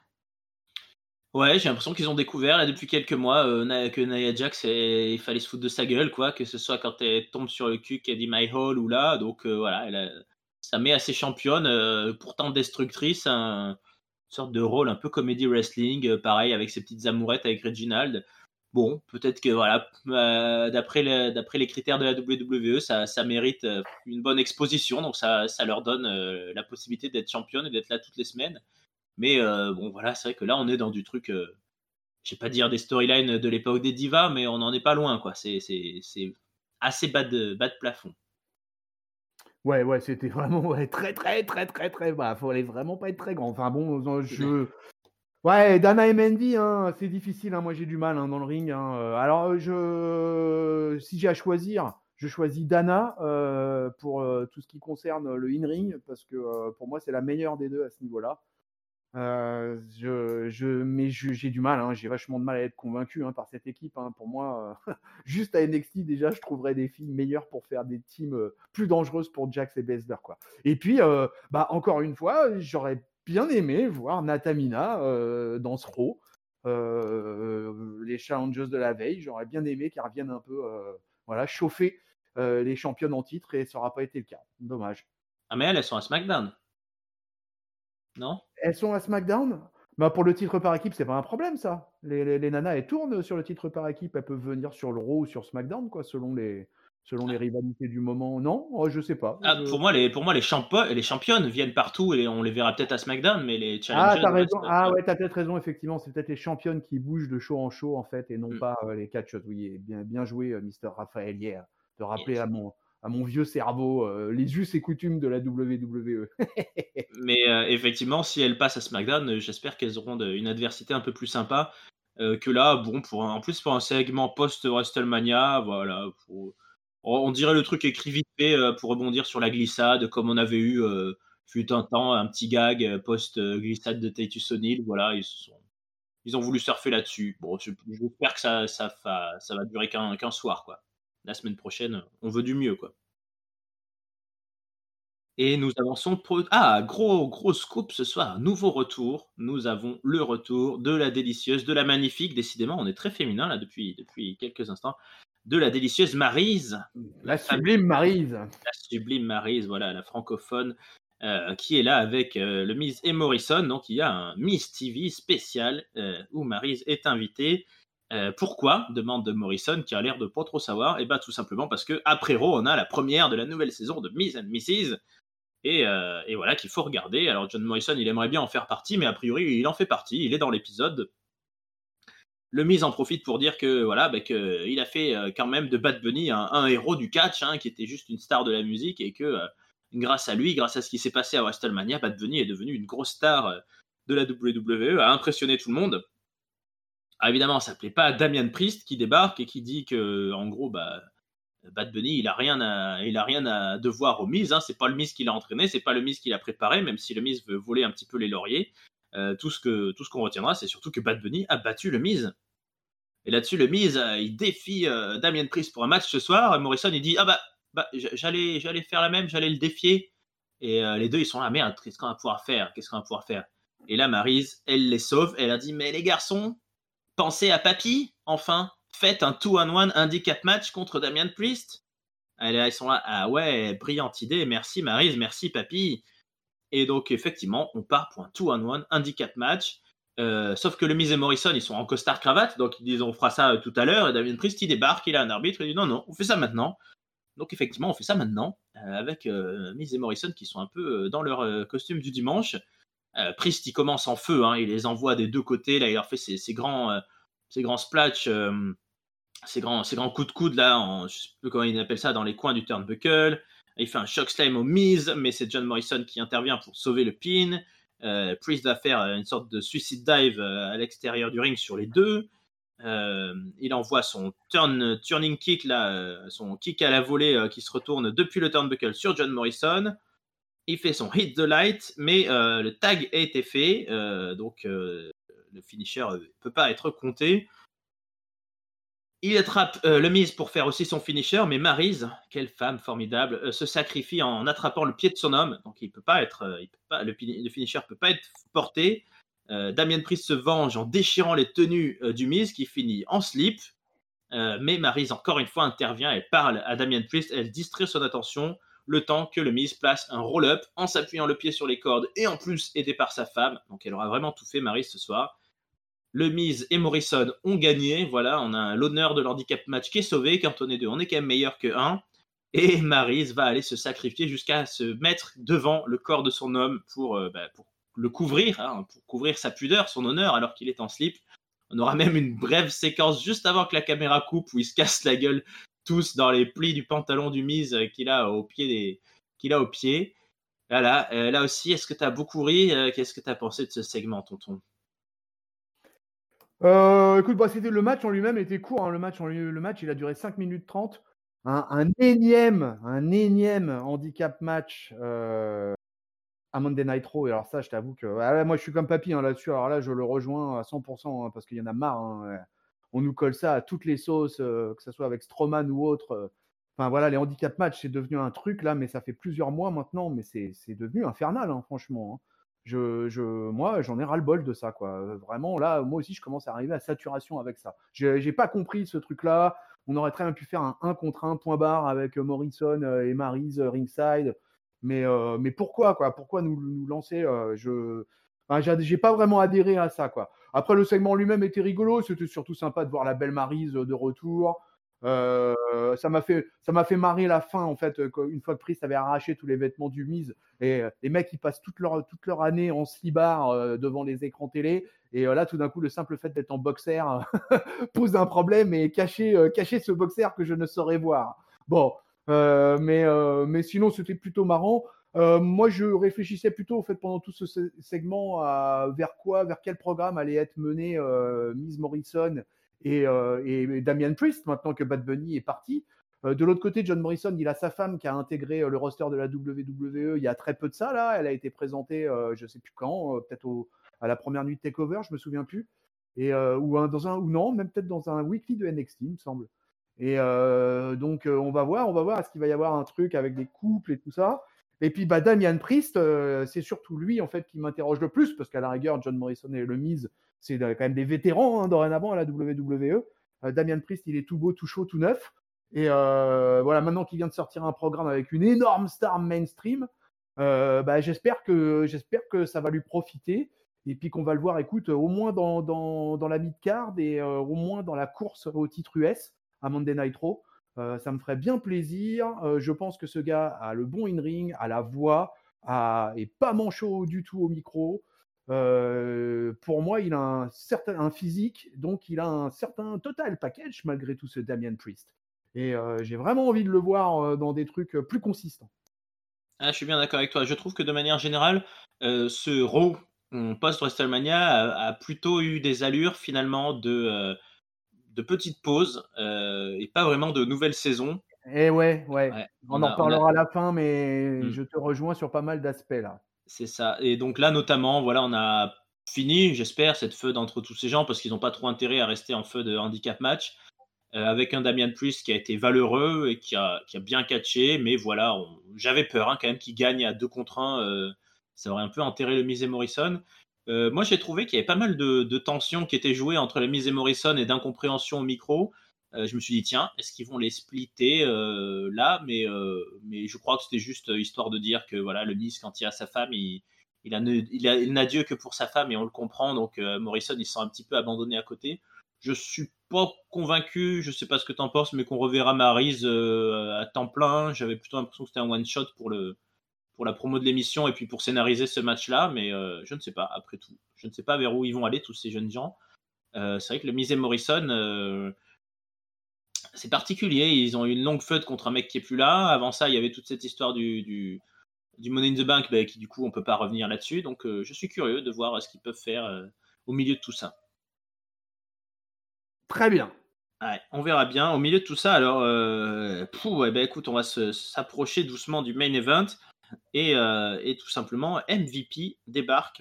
[SPEAKER 1] Ouais, j'ai l'impression qu'ils ont découvert là depuis quelques mois euh, Na- que Nia Jax, c'est- il fallait se foutre de sa gueule, quoi, que ce soit quand elle tombe sur le cul qu'elle dit My Hole ou là. Donc euh, voilà, elle a- ça met à ses championnes, euh, pourtant destructrices, un- une sorte de rôle un peu comédie wrestling, euh, pareil avec ses petites amourettes avec Reginald. Bon, peut-être que voilà, euh, d'après le- d'après les critères de la W W E, ça, ça mérite euh, une bonne exposition, donc ça, ça leur donne euh, la possibilité d'être championne et d'être là toutes les semaines. Mais euh, bon, voilà, c'est vrai que là, on est dans du truc, euh, je vais pas dire des storylines de l'époque des divas, mais on n'en est pas loin, quoi. C'est, c'est, c'est assez bas de, bas de plafond.
[SPEAKER 2] Ouais, ouais, c'était vraiment ouais, très, très, très, très, très bas. Fallait vraiment pas être très grand. Enfin bon, je, ouais, Dana et Mandy, hein, c'est difficile. Hein, moi, j'ai du mal hein, dans le ring. Hein. Euh, Alors, je, si j'ai à choisir, je choisis Dana euh, pour euh, tout ce qui concerne le in-ring parce que euh, pour moi, c'est la meilleure des deux à ce niveau-là. Euh, je, je, mais je- j'ai du mal. Hein, j'ai vachement de mal à être convaincu hein, par cette équipe. Hein. Pour moi, euh, juste à N X T, déjà, je trouverais des filles meilleures pour faire des teams euh, plus dangereuses pour Jax et Baszler, quoi. Et puis, euh, bah, encore une fois, j'aurais bien aimé voir Natamina euh, dans ce Raw. Euh, les challengers de la veille, j'aurais bien aimé qu'elles reviennent un peu euh, voilà, chauffer euh, les championnes en titre et ça n'aura pas été le cas. Dommage.
[SPEAKER 1] Ah, mais elles, elles sont à SmackDown, non?
[SPEAKER 2] Elles sont à SmackDown. Bah pour le titre par équipe, c'est pas un problème ça. Les, les, les nanas, elles tournent sur le titre par équipe. Elles peuvent venir sur le Raw ou sur SmackDown, quoi, selon les, selon les rivalités du moment. Non, oh, je sais pas.
[SPEAKER 1] Ah,
[SPEAKER 2] Je...
[SPEAKER 1] pour moi, les, pour moi les, champo- les championnes viennent partout et on les verra peut-être à SmackDown, mais les
[SPEAKER 2] Ah,
[SPEAKER 1] challengers
[SPEAKER 2] t'as raison.
[SPEAKER 1] restent.
[SPEAKER 2] Ah
[SPEAKER 1] Ouais.
[SPEAKER 2] ouais, t'as peut-être raison, effectivement. C'est peut-être les championnes qui bougent de show en show, en fait, et non
[SPEAKER 1] Mm,
[SPEAKER 2] pas euh, les catcheuses. Oui, et bien, bien joué, euh, Mister Raphaël, hier, de rappeler
[SPEAKER 1] yes.
[SPEAKER 2] à mon, à mon vieux cerveau euh, les us et coutumes de la W W E.
[SPEAKER 1] Mais euh, effectivement, si elles passent à SmackDown, euh, j'espère qu'elles auront de- une adversité un peu plus sympa euh, que là. Bon, pour un- en plus pour un segment post-WrestleMania, voilà, pour- on on dirait le truc écrit vite fait euh, pour rebondir sur la glissade, comme on avait eu euh, fut un temps un petit gag euh, post-glissade de Titus O'Neil. Voilà, ils se sont, ils ont voulu surfer là-dessus. Bon, je- j'espère que ça, ça, fa- ça va durer qu'un qu'un soir, quoi. La semaine prochaine, on veut du mieux, quoi. Et nous avançons pro ah, gros, gros scoop ce soir, nouveau retour. Nous avons le retour de la délicieuse, de la magnifique. Décidément, on est très féminin là depuis depuis quelques instants. de la délicieuse Maryse.
[SPEAKER 2] La sublime Maryse.
[SPEAKER 1] La sublime Maryse, voilà, la francophone, euh, qui est là avec euh, le Miz et Morrison. Donc il y a un Miz T V spécial euh, où Maryse est invitée. Euh, pourquoi demande Morrison, qui a l'air de pas trop savoir. Et bien tout simplement parce que après Raw, on a la première de la nouvelle saison de Miz and missus Et, euh, et voilà, qu'il faut regarder. Alors John Morrison, il aimerait bien en faire partie, mais a priori, il en fait partie. Il est dans l'épisode. Le Miz en profite pour dire que voilà, bah, que il a fait euh, quand même de Bad Bunny un, un héros du catch, hein, qui était juste une star de la musique, et que euh, grâce à lui, grâce à ce qui s'est passé à WrestleMania, Bad Bunny est devenu une grosse star euh, de la W W E, a impressionné tout le monde. Ah, évidemment, ça plaît pas à Damian Priest qui débarque et qui dit que, en gros, bah, Bad Bunny, il a rien à, il a rien à devoir au Miz. Hein. C'est pas le Miz qui l'a entraîné, c'est pas le Miz qui l'a préparé, même si le Miz veut voler un petit peu les lauriers. Euh, tout ce que, tout ce qu'on retiendra, c'est surtout que Bad Bunny a battu le Miz. Et là-dessus, le Miz, euh, il défie euh, Damian Priest pour un match ce soir. Morrison, il dit ah bah, bah j'allais, j'allais faire la même, j'allais le défier. Et euh, les deux, ils sont là, merde, qu'est-ce qu'on va pouvoir faire Qu'est-ce qu'on va pouvoir faire Et là, Maryse, elle les sauve. Elle a dit mais les garçons, pensez à Papy, enfin, faites un two-on-one handicap match contre Damian Priest. Et là, ils sont là, ah ouais, brillante idée, merci Maryse, merci Papy. Et donc, effectivement, on part pour un two-on-one handicap match. Euh, sauf que le Miz et Morrison, ils sont en costard cravate, donc ils disent on fera ça euh, tout à l'heure. Et Damian Priest, il débarque, il a un arbitre, il dit non, non, on fait ça maintenant. Donc, effectivement, on fait ça maintenant, euh, avec euh, Miz et Morrison qui sont un peu euh, dans leur euh, costume du dimanche. Euh, Priest, il commence en feu, hein, il les envoie des deux côtés, là, il leur fait ses, ses grands, euh, ses grands splashs, euh, ses, grands, ses grands coups de coude, là, en, je sais plus comment il appelle ça, dans les coins du turnbuckle. Il fait un shock slam au Miz, mais c'est John Morrison qui intervient pour sauver le pin. Euh, Priest va faire une sorte de suicide dive euh, à l'extérieur du ring sur les deux. Euh, il envoie son turn, turning kick, là, euh, son kick à la volée euh, qui se retourne depuis le turnbuckle sur John Morrison. Il fait son hit the light, mais euh, le tag a été fait, euh, donc euh, le finisher ne euh, peut pas être compté. Il attrape euh, le Miz pour faire aussi son finisher, mais Maryse, quelle femme formidable, euh, se sacrifie en attrapant le pied de son homme. Donc il peut pas être, euh, il peut pas, le, le finisher peut pas être porté. Euh, Damian Priest se venge en déchirant les tenues euh, du Miz, qui finit en slip. Euh, mais Maryse, encore une fois, intervient. Elle parle à Damian Priest, elle distrait son attention le temps que le Miz place un roll-up en s'appuyant le pied sur les cordes et en plus aidé par sa femme. Donc elle aura vraiment tout fait, Maryse, ce soir. Le Miz et Morrison ont gagné. Voilà, on a l'honneur de l'handicap match qui est sauvé. Quand on est deux, on est quand même meilleur que un. Et Maryse va aller se sacrifier jusqu'à se mettre devant le corps de son homme pour, euh, bah, pour le couvrir, hein, pour couvrir sa pudeur, son honneur, alors qu'il est en slip. On aura même une brève séquence juste avant que la caméra coupe où ils se cassent la gueule tous dans les plis du pantalon du Miz qu'il a au pied des... qu'il a au pied. Voilà, euh, là aussi, est-ce que tu as beaucoup ri euh, Qu'est-ce que tu as pensé de ce segment, tonton?
[SPEAKER 2] Euh, écoute, bah, c'était, le match en lui-même était court. Hein. Le, match en lui, le match, il a duré cinq minutes trente. Un, un énième, un énième handicap match euh, à Monday Night Raw. Et alors ça, je t'avoue que ah, moi, je suis comme Papy hein, là-dessus. Alors là, je le rejoins à cent pour cent hein, parce qu'il y en a marre. Hein. On nous colle ça à toutes les sauces, euh, que ce soit avec Strowman ou autre. Enfin voilà, les handicap matchs, c'est devenu un truc là, mais ça fait plusieurs mois maintenant, mais c'est, c'est devenu infernal, hein, franchement. Hein. Je, je, moi, j'en ai ras-le-bol de ça, quoi. Vraiment, là, moi aussi, je commence à arriver à saturation avec ça. J'ai, j'ai pas compris ce truc-là. On aurait très bien pu faire un un contre un point barre avec Morrison et Maryse ringside. Mais, euh, mais pourquoi, quoi Pourquoi nous, nous lancer euh, je... Enfin, j'ai, j'ai pas vraiment adhéré à ça, quoi. Après, le segment lui-même était rigolo. C'était surtout sympa de voir la belle Maryse de retour. Euh, ça m'a fait ça m'a fait marrer la fin en fait une fois que Priest avait arraché tous les vêtements du Miz et euh, les mecs ils passent toute leur toute leur année en slibard euh, devant les écrans télé et euh, là tout d'un coup le simple fait d'être en boxer pose un problème et cacher euh, cacher ce boxer que je ne saurais voir. Bon euh, mais euh, mais sinon c'était plutôt marrant. Euh, moi, je réfléchissais plutôt, en fait, pendant tout ce segment, à vers quoi, vers quel programme allait être mené euh, Miz Morrison et, euh, et Damian Priest, maintenant que Bad Bunny est parti. Euh, de l'autre côté, John Morrison, il a sa femme qui a intégré euh, le roster de la W W E il y a très peu de ça, là. Elle a été présentée, euh, je ne sais plus quand, euh, peut-être au, à la première nuit de TakeOver, je ne me souviens plus. Et, euh, ou, un, dans un, ou non, même peut-être dans un weekly de N X T, il me semble. Et euh, donc, euh, on va voir, on va voir, est-ce qu'il va y avoir un truc avec des couples et tout ça. Et puis, bah, Damian Priest, euh, c'est surtout lui, en fait, qui m'interroge le plus, parce qu'à la rigueur, John Morrison et le Miz, c'est quand même des vétérans hein, dorénavant à la W W E. Euh, Damian Priest, il est tout beau, tout chaud, tout neuf. Et euh, voilà, maintenant qu'il vient de sortir un programme avec une énorme star mainstream, euh, bah, j'espère que, j'espère que ça va lui profiter. Et puis qu'on va le voir, écoute, au moins dans, dans, dans la mid-card et euh, au moins dans la course au titre U S à Monday Night Raw. Euh, ça me ferait bien plaisir. Euh, je pense que ce gars a le bon in-ring, a la voix, a, est pas manchot du tout au micro. Euh, pour moi, il a un certain un physique, donc il a un certain total package malgré tout ce Damian Priest. Et euh, j'ai vraiment envie de le voir euh, dans des trucs euh, plus consistants.
[SPEAKER 1] Ah, je suis bien d'accord avec toi. Je trouve que de manière générale, euh, ce Raw hum, post-WrestleMania a, a plutôt eu des allures finalement de, euh, de petites pauses euh, et pas vraiment de nouvelles saisons.
[SPEAKER 2] Et ouais, ouais.
[SPEAKER 1] Ouais,
[SPEAKER 2] On
[SPEAKER 1] on
[SPEAKER 2] en
[SPEAKER 1] a, on a,
[SPEAKER 2] reparlera à la fin, mais
[SPEAKER 1] hum,
[SPEAKER 2] je te rejoins sur pas mal d'aspects là.
[SPEAKER 1] c'est ça. Et donc là, notamment, voilà, on a fini, j'espère, cette feud entre tous ces gens parce qu'ils n'ont pas trop intérêt à rester en feud de handicap match. Euh, avec un Damian Priest qui a été valeureux et qui a, qui a bien catché, mais voilà, on- j'avais peur hein, quand même qu'il gagne à deux contre un, euh, ça aurait un peu enterré le Miz et Morrison. Euh, moi j'ai trouvé qu'il y avait pas mal de, de tensions qui étaient jouées entre le Miz et Morrison et d'incompréhension au micro. Euh, je me suis dit tiens, est-ce qu'ils vont les splitter euh, là, mais, euh, mais je crois que c'était juste histoire de dire que voilà, le Miz quand il a sa femme, il, il, a, il, a, il n'a Dieu que pour sa femme et on le comprend, donc euh, Morrison il se sent un petit peu abandonné à côté. Je suis pas convaincu, je sais pas ce que t'en penses, mais qu'on reverra Maryse euh, à temps plein. J'avais plutôt l'impression que c'était un one shot pour le pour la promo de l'émission et puis pour scénariser ce match-là, mais euh, je ne sais pas. Après tout, je ne sais pas vers où ils vont aller tous ces jeunes gens. Euh, c'est vrai que le Miz et Morrison, euh, c'est particulier. Ils ont eu une longue feud contre un mec qui est plus là. Avant ça, il y avait toute cette histoire du du, du Money in the Bank, bah, qui du coup on peut pas revenir là-dessus. Donc euh, je suis curieux de voir ce qu'ils peuvent faire euh, au milieu de tout ça.
[SPEAKER 2] Très bien.
[SPEAKER 1] Ouais, on verra bien. Au milieu de tout ça, alors, euh, pfou, ouais, bah, écoute, on va se- s'approcher doucement du main event et, euh, et tout simplement, M V P débarque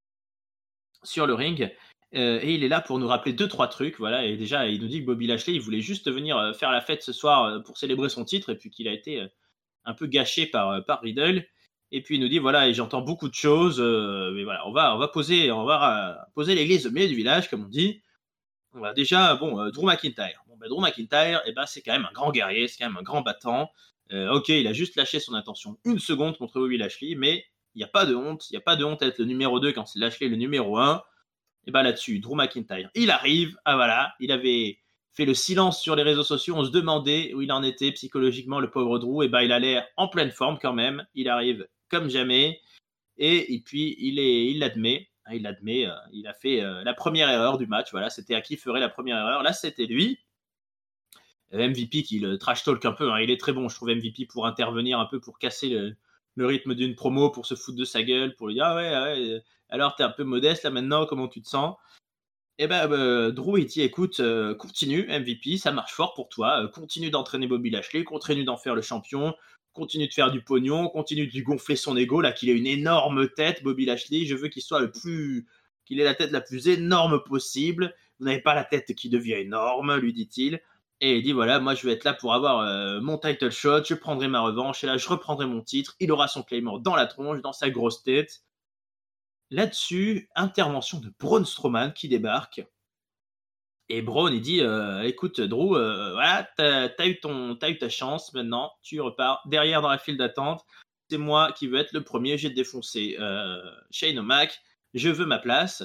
[SPEAKER 1] sur le ring euh, et il est là pour nous rappeler deux trois trucs. Voilà, et déjà, il nous dit que Bobby Lashley, il voulait juste venir euh, faire la fête ce soir euh, pour célébrer son titre et puis qu'il a été euh, un peu gâché par, euh, par Riddle. Et puis il nous dit voilà, et j'entends beaucoup de choses, euh, mais voilà, on va, on va poser, on va euh, poser l'église au milieu du village, comme on dit. Voilà, déjà, bon, euh, Drew McIntyre. Bon, ben, Drew McIntyre, eh ben, c'est quand même un grand guerrier, c'est quand même un grand battant. Euh, ok, il a juste lâché son intention une seconde contre Bobby Lashley, mais il n'y a pas de honte. Il n'y a pas de honte à être le numéro deux quand c'est Lashley le numéro un. Et ben là-dessus, Drew McIntyre, il arrive. Ah voilà, il avait fait le silence sur les réseaux sociaux. On se demandait où il en était psychologiquement, le pauvre Drew. Et ben il a l'air en pleine forme quand même. Il arrive comme jamais. Et, et puis, il est, il l'admet. Il l'admet. Euh, il a fait euh, la première erreur du match. Voilà, c'était à qui ferait la première erreur. Là, c'était lui. Euh, M V P qui le trash talk un peu. Hein. Il est très bon, je trouve, M V P, pour intervenir un peu, pour casser le, le rythme d'une promo, pour se foutre de sa gueule, pour lui dire ah ouais, ouais, alors t'es un peu modeste là maintenant, comment tu te sens? Et ben, euh, Drew, il dit écoute, euh, continue, M V P, ça marche fort pour toi, euh, continue d'entraîner Bobby Lashley, continue d'en faire le champion, continue de faire du pognon, continue de lui gonfler son ego, là, qu'il ait une énorme tête, Bobby Lashley, je veux qu'il soit le plus. Qu'il ait la tête la plus énorme possible. Vous n'avez pas la tête qui devient énorme, lui dit-il. Et il dit voilà, moi je vais être là pour avoir euh, mon title shot, je prendrai ma revanche, et là je reprendrai mon titre. Il aura son Claymore dans la tronche, dans sa grosse tête. Là-dessus, intervention de Braun Strowman qui débarque. Et Braun, il dit euh, écoute, Drew, euh, voilà, t'as, t'as eu ton, t'as eu ta chance maintenant, tu repars derrière dans la file d'attente. C'est moi qui veux être le premier, j'ai défoncé euh, Shane O'Mac, je veux ma place.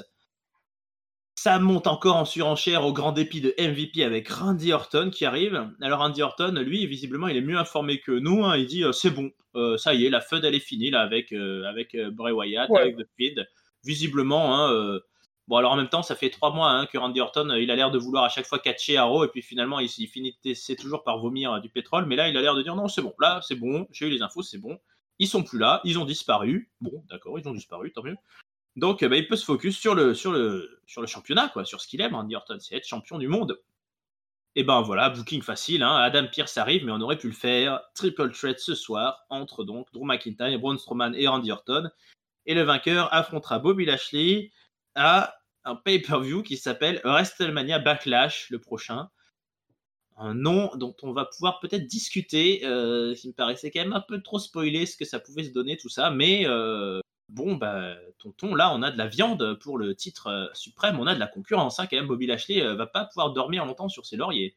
[SPEAKER 1] Ça monte encore en surenchère au grand dépit de M V P avec Randy Orton qui arrive. Alors Randy Orton, lui, visiblement, il est mieux informé que nous. Hein. Il dit euh, c'est bon, euh, ça y est, la feud elle est finie là avec euh, avec euh, Bray Wyatt,
[SPEAKER 2] Ouais.
[SPEAKER 1] avec The Fiend. Visiblement, hein, euh, bon alors en même temps, ça fait trois mois hein, que Randy Orton, euh, il a l'air de vouloir à chaque fois catcher Arrow et puis finalement il, il finit c'est toujours par vomir euh, du pétrole. Mais là, il a l'air de dire non, c'est bon, là c'est bon, j'ai eu les infos, c'est bon. Ils sont plus là, ils ont disparu. Bon, d'accord, ils ont disparu, tant mieux. Donc, bah, il peut se focus sur le, sur le, sur le championnat, quoi, sur ce qu'il aime, Randy Orton, c'est être champion du monde. Et ben voilà, booking facile, hein. Adam Pearce arrive, mais on aurait pu le faire. Triple threat ce soir entre donc Drew McIntyre, Braun Strowman et Randy Orton. Et le vainqueur affrontera Bobby Lashley à un pay-per-view qui s'appelle WrestleMania Backlash, le prochain. Un nom dont on va pouvoir peut-être discuter, euh, qui me paraissait quand même un peu trop spoilé ce que ça pouvait se donner, tout ça, mais euh, bon, bah, tonton, là, on a de la viande pour le titre euh, suprême, on a de la concurrence, hein, quand même. Bobby Lashley euh, va pas pouvoir dormir longtemps sur ses lauriers.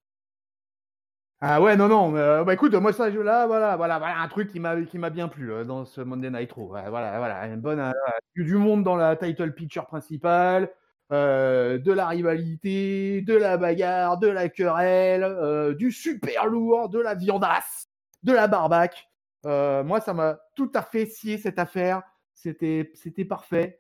[SPEAKER 2] Ah ouais, non, non, mais, euh, bah écoute, moi ça, je- là, voilà, voilà, voilà, un truc qui m'a qui m'a bien plu euh, dans ce Monday Night Raw. Ouais, voilà, voilà, une bonne, euh, du du monde dans la title picture principale, euh, de la rivalité, de la bagarre, de la querelle, euh, du super lourd, de la viandasse, de la barbaque. Euh, moi, ça m'a tout à fait scié cette affaire. C'était, c'était parfait.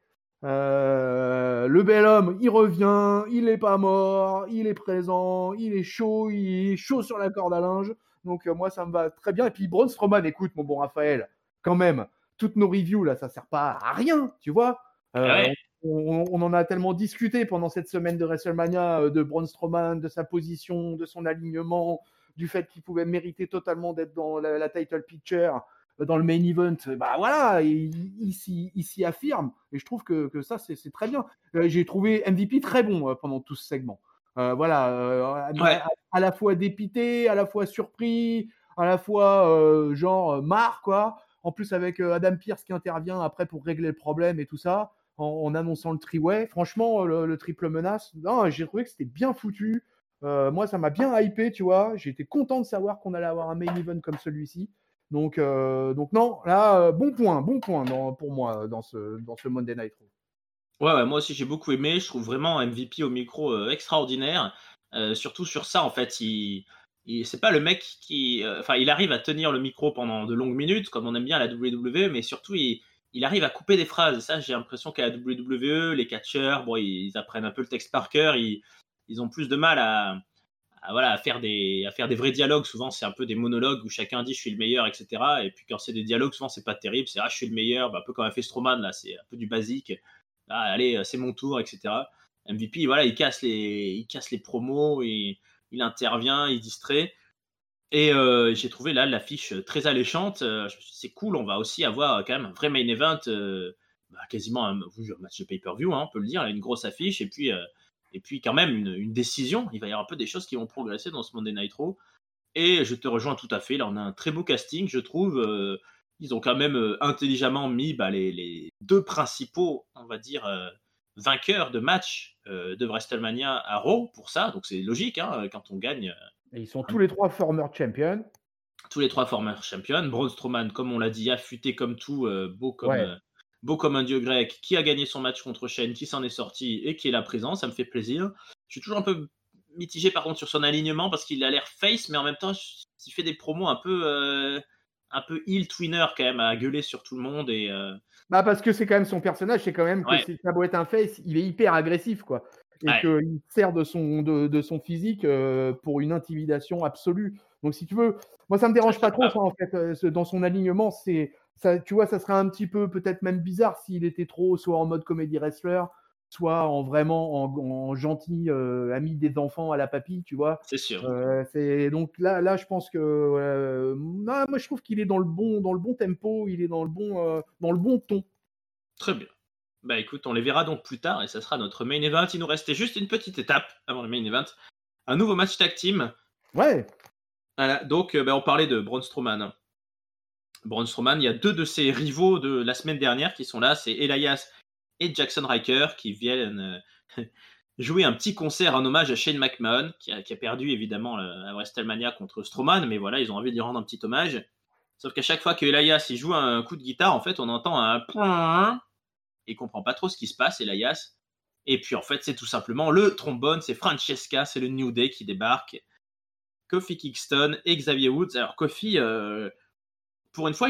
[SPEAKER 2] Euh, le bel homme, il revient, il n'est pas mort, il est présent, il est chaud, il est chaud sur la corde à linge. Donc euh, moi, ça me va très bien. Et puis Braun Strowman, écoute, mon bon Raphaël, quand même, toutes nos reviews là, ça sert pas à rien, tu vois.
[SPEAKER 1] Ah
[SPEAKER 2] Euh,
[SPEAKER 1] ouais,
[SPEAKER 2] on, on, on, en a tellement discuté pendant cette semaine de WrestleMania euh, de Braun Strowman, de sa position, de son alignement, du fait qu'il pouvait mériter totalement d'être dans la, la title picture, dans le main event. Bah voilà, il, il, s'y, il s'y affirme. Et je trouve que, que ça, c'est, c'est très bien. Euh, j'ai trouvé M V P très bon euh, pendant tout ce segment. Euh, voilà, euh, à,
[SPEAKER 1] ouais.
[SPEAKER 2] à, à la fois dépité, à la fois surpris, à la fois euh, genre marre, quoi. En plus, avec euh, Adam Pearce qui intervient après pour régler le problème et tout ça, en, en annonçant le triway. Franchement, le, le triple menace, non, j'ai trouvé que c'était bien foutu. Euh, moi, ça m'a bien hypé, tu vois. J'étais content de savoir qu'on allait avoir un main event comme celui-ci. Donc, euh, donc non, là, euh, bon point, bon point dans, pour moi dans ce, dans ce Monday Night Raw.
[SPEAKER 1] Ouais, ouais, moi aussi j'ai beaucoup aimé. Je trouve vraiment M V P au micro euh, extraordinaire. Euh, surtout sur ça, en fait, il, il c'est pas le mec qui, euh, enfin, il arrive à tenir le micro pendant de longues minutes, comme on aime bien à la W W E, mais surtout il, il arrive à couper des phrases. Et ça, j'ai l'impression qu'à la W W E, les catcheurs, bon, ils apprennent un peu le texte par cœur, ils, ils ont plus de mal à, à, voilà, à faire des, à faire des vrais dialogues. Souvent, c'est un peu des monologues où chacun dit je suis le meilleur, et cetera. Et puis quand c'est des dialogues, souvent c'est pas terrible. C'est ah je suis le meilleur, bah, un peu comme a fait Strowman là, c'est un peu du basique. Ah, allez, c'est mon tour, et cetera. M V P, voilà, il casse les, il casse les promos, et il intervient, il distrait. Et euh, j'ai trouvé là l'affiche très alléchante. Euh, je me suis dit, c'est cool, on va aussi avoir quand même un vrai main event, euh, bah, quasiment un, un match de pay-per-view, hein, on peut le dire, là, une grosse affiche, et puis, euh, et puis quand même une, une décision. Il va y avoir un peu des choses qui vont progresser dans ce Monday Night Raw. Et je te rejoins tout à fait. Là, on a un très beau casting, je trouve. Euh, ils ont quand même euh, intelligemment mis bah, les, les deux principaux, on va dire, euh, vainqueurs de match euh, de WrestleMania à Raw pour ça. Donc c'est logique, hein, quand on gagne.
[SPEAKER 2] Et ils sont
[SPEAKER 1] euh,
[SPEAKER 2] tous les trois former champions.
[SPEAKER 1] tous les trois former champions. Braun Strowman, comme on l'a dit, affûté comme tout, euh, beau, comme,
[SPEAKER 2] Ouais.
[SPEAKER 1] euh, beau comme un dieu grec, qui a gagné son match contre Shane, qui s'en est sorti et qui est là présent. Ça me fait plaisir. Je suis toujours un peu mitigé par contre sur son alignement parce qu'il a l'air face, mais en même temps, il fait des promos un peu, euh, un peu heel twinner quand même, à gueuler sur tout le monde. Et, euh...
[SPEAKER 2] Bah parce que c'est quand même son personnage, c'est quand même que
[SPEAKER 1] ouais.
[SPEAKER 2] c'est, ça doit être un face, il est hyper agressif, quoi. Et
[SPEAKER 1] Ouais.
[SPEAKER 2] qu'il sert de son, de, de son physique euh, pour une intimidation absolue. Donc si tu veux, moi ça me dérange pas trop ça en fait, euh, dans son alignement, c'est ça, tu vois, ça serait un petit peu peut-être même bizarre s'il était trop soit en mode comédie wrestler, soit en vraiment en, en gentil euh, ami des enfants à la papille, tu vois.
[SPEAKER 1] C'est sûr.
[SPEAKER 2] Euh, c'est donc là, là, je pense que euh, non, moi je trouve qu'il est dans le bon, dans le bon tempo, il est dans le bon, euh, dans le bon ton.
[SPEAKER 1] Très bien. Bah écoute, on les verra donc plus tard et ça sera notre main event. Il nous restait juste une petite étape avant le main event. Un nouveau match tag team.
[SPEAKER 2] Ouais.
[SPEAKER 1] Voilà, donc euh, bah, on parlait de Braun Strowman. Braun Strowman, il y a deux de ses rivaux de la semaine dernière qui sont là, c'est Elias et Jackson Ryker qui viennent euh, jouer un petit concert en hommage à Shane McMahon qui a, qui a perdu évidemment à WrestleMania contre Strowman, mais voilà, ils ont envie de lui rendre un petit hommage. Sauf qu'à chaque fois que Elias il joue un coup de guitare, en fait, on entend un point. Il comprend pas trop ce qui se passe, Elias. Et puis en fait, c'est tout simplement le trombone, c'est Francesca, c'est le New Day qui débarque. Kofi Kingston et Xavier Woods. Alors Kofi, euh, pour une fois,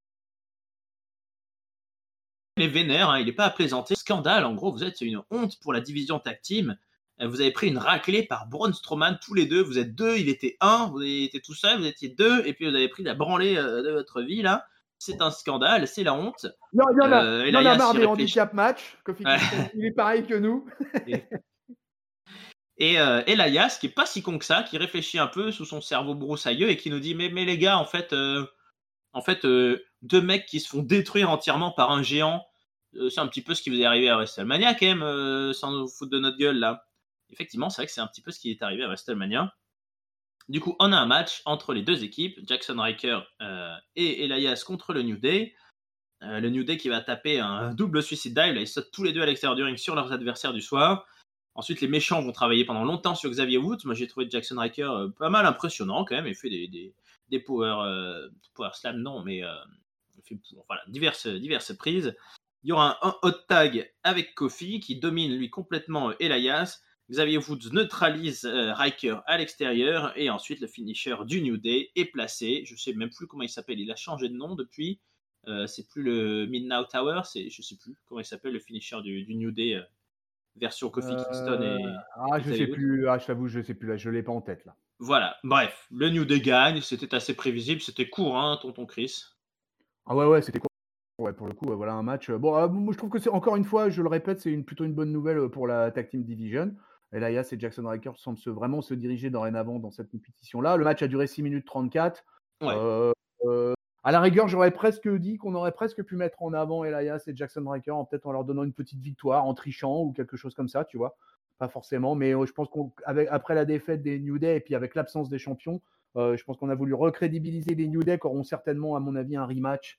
[SPEAKER 1] il est vénère, hein, il n'est pas à plaisanter. Scandale, en gros, vous êtes une honte pour la division tag team. Vous avez pris une raclée par Braun Strowman, tous les deux. Vous êtes deux, il était un, vous étiez tout seul, vous étiez deux, et puis vous avez pris la branlée euh, de votre vie, là. C'est un scandale, c'est la honte.
[SPEAKER 2] Non, il y en a,
[SPEAKER 1] Euh,
[SPEAKER 2] il y en a
[SPEAKER 1] Elias,
[SPEAKER 2] marre
[SPEAKER 1] il
[SPEAKER 2] des
[SPEAKER 1] réfléchit.
[SPEAKER 2] handicap match. Kofi Kingston, il est pareil que nous.
[SPEAKER 1] Et, et euh, Elias, qui est pas si con que ça, qui réfléchit un peu sous son cerveau broussailleux et qui nous dit mais, mais les gars, en fait, euh, en fait euh, deux mecs qui se font détruire entièrement par un géant, euh, c'est un petit peu ce qui vous est arrivé à WrestleMania quand même, euh, sans nous foutre de notre gueule là. Effectivement, c'est vrai que c'est un petit peu ce qui est arrivé à WrestleMania. Du coup, on a un match entre les deux équipes, Jackson Ryker euh, et Elias contre le New Day. Euh, le New Day qui va taper un double suicide dive. Là, ils sautent tous les deux à l'extérieur du ring sur leurs adversaires du soir. Ensuite, les méchants vont travailler pendant longtemps sur Xavier Woods. Moi, j'ai trouvé Jackson Riker euh, pas mal impressionnant quand même. Il fait des, des, des power, euh, power slam, non, mais euh, il fait voilà, diverses, diverses prises. Il y aura un, un hot tag avec Kofi qui domine lui complètement Elias. Xavier Woods neutralise euh, Riker à l'extérieur. Et ensuite, le finisher du New Day est placé. Je sais même plus comment il s'appelle. Il a changé de nom depuis. Euh, c'est plus le Midnight Tower. C'est, je sais plus comment il s'appelle, le finisher du, du New Day. Euh, version Kofi Kingston
[SPEAKER 2] Euh,
[SPEAKER 1] et,
[SPEAKER 2] ah,
[SPEAKER 1] et
[SPEAKER 2] je sais
[SPEAKER 1] Xavier Woods.
[SPEAKER 2] plus. Ah, je t'avoue, je sais plus. Là, je l'ai pas en tête là.
[SPEAKER 1] Voilà, bref, le New Day gagne, c'était assez prévisible, c'était court, hein, tonton Chris.
[SPEAKER 2] Ah ouais, ouais, c'était quoi? Ouais, pour le coup, ouais, voilà un match. euh, Bon, euh, moi, je trouve que c'est encore une fois, je le répète, c'est une, plutôt une bonne nouvelle euh, pour la Tag Team Division. Elias et Jackson Riker semblent se, vraiment se diriger dorénavant dans cette compétition-là. Le match a duré six minutes trente-quatre.
[SPEAKER 1] Ouais.
[SPEAKER 2] Euh, euh, à la rigueur, j'aurais presque dit qu'on aurait presque pu mettre en avant Elias et Jackson Riker, en peut-être en leur donnant une petite victoire, en trichant ou quelque chose comme ça, tu vois. Pas forcément, mais euh, je pense qu'après la défaite des New Day et puis avec l'absence des champions, euh, je pense qu'on a voulu recrédibiliser les New Day qui auront certainement, à mon avis, un rematch.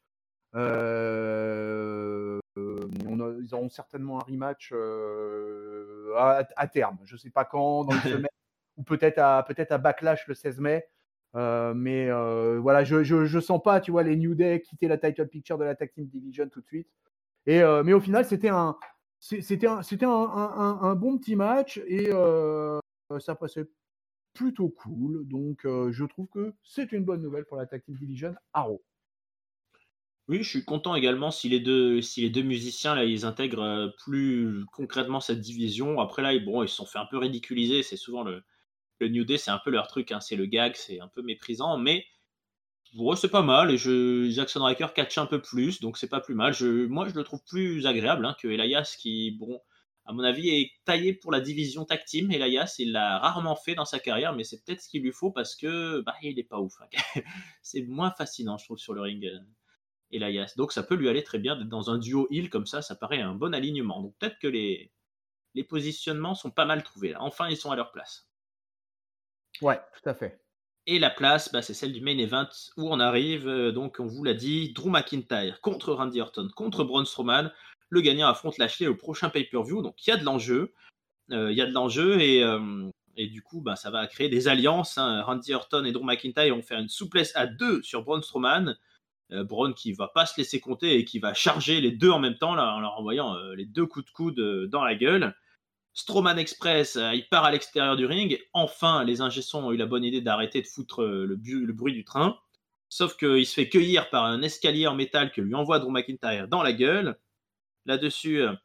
[SPEAKER 2] Euh, on a, ils auront certainement un rematch euh, à, à terme. Je ne sais pas quand, dans une semaine, ou peut-être à, peut-être à Backlash le seize mai. Euh, mais euh, voilà, je, je, je sens pas, tu vois, les New Day quitter la title picture de la Tag Team Division tout de suite. Et, euh, mais au final, c'était un, c'était un, c'était un, un, un bon petit match et euh, ça passait plutôt cool. Donc, euh, je trouve que c'est une bonne nouvelle pour la Tag Team Division à Raw.
[SPEAKER 1] Oui, je suis content également si les deux, si les deux musiciens là, ils intègrent euh, plus concrètement cette division. Après là, ils, bon, ils se sont fait un peu ridiculiser. C'est souvent le, le New Day, c'est un peu leur truc, hein, c'est le gag, c'est un peu méprisant, mais bon, c'est pas mal. Et je, Jackson Riker catch un peu plus, donc c'est pas plus mal. Je, moi, je le trouve plus agréable hein, que Elias, qui, bon, à mon avis, est taillé pour la division tag team. Elias, il l'a rarement fait dans sa carrière, mais c'est peut-être ce qu'il lui faut parce que bah, il est pas ouf. Hein. C'est moins fascinant, je trouve, sur le ring. euh, Elias. Donc ça peut lui aller très bien d'être dans un duo heel comme ça, ça paraît un bon alignement. Donc peut-être que les, les positionnements sont pas mal trouvés là. Enfin, ils sont à leur place.
[SPEAKER 2] Ouais, tout à fait.
[SPEAKER 1] Et la place, bah, c'est celle du main event où on arrive. euh, donc on vous l'a dit, Drew McIntyre contre Randy Orton contre Braun Strowman. Le gagnant affronte Lashley au prochain pay-per-view. Donc il y a de l'enjeu. Euh, Il y a de l'enjeu et, euh, et du coup, bah, ça va créer des alliances. Hein. Randy Orton et Drew McIntyre vont faire une souplesse à deux sur Braun Strowman. Euh, Braun qui va pas se laisser compter et qui va charger les deux en même temps là, en leur envoyant euh, les deux coups de coude euh, dans la gueule. Strowman Express, euh, il part à l'extérieur du ring. Enfin, les ingé-sons ont eu la bonne idée d'arrêter de foutre euh, le, bu- le bruit du train. Sauf qu'il se fait cueillir par un escalier en métal que lui envoie Drew McIntyre dans la gueule. Là-dessus, euh,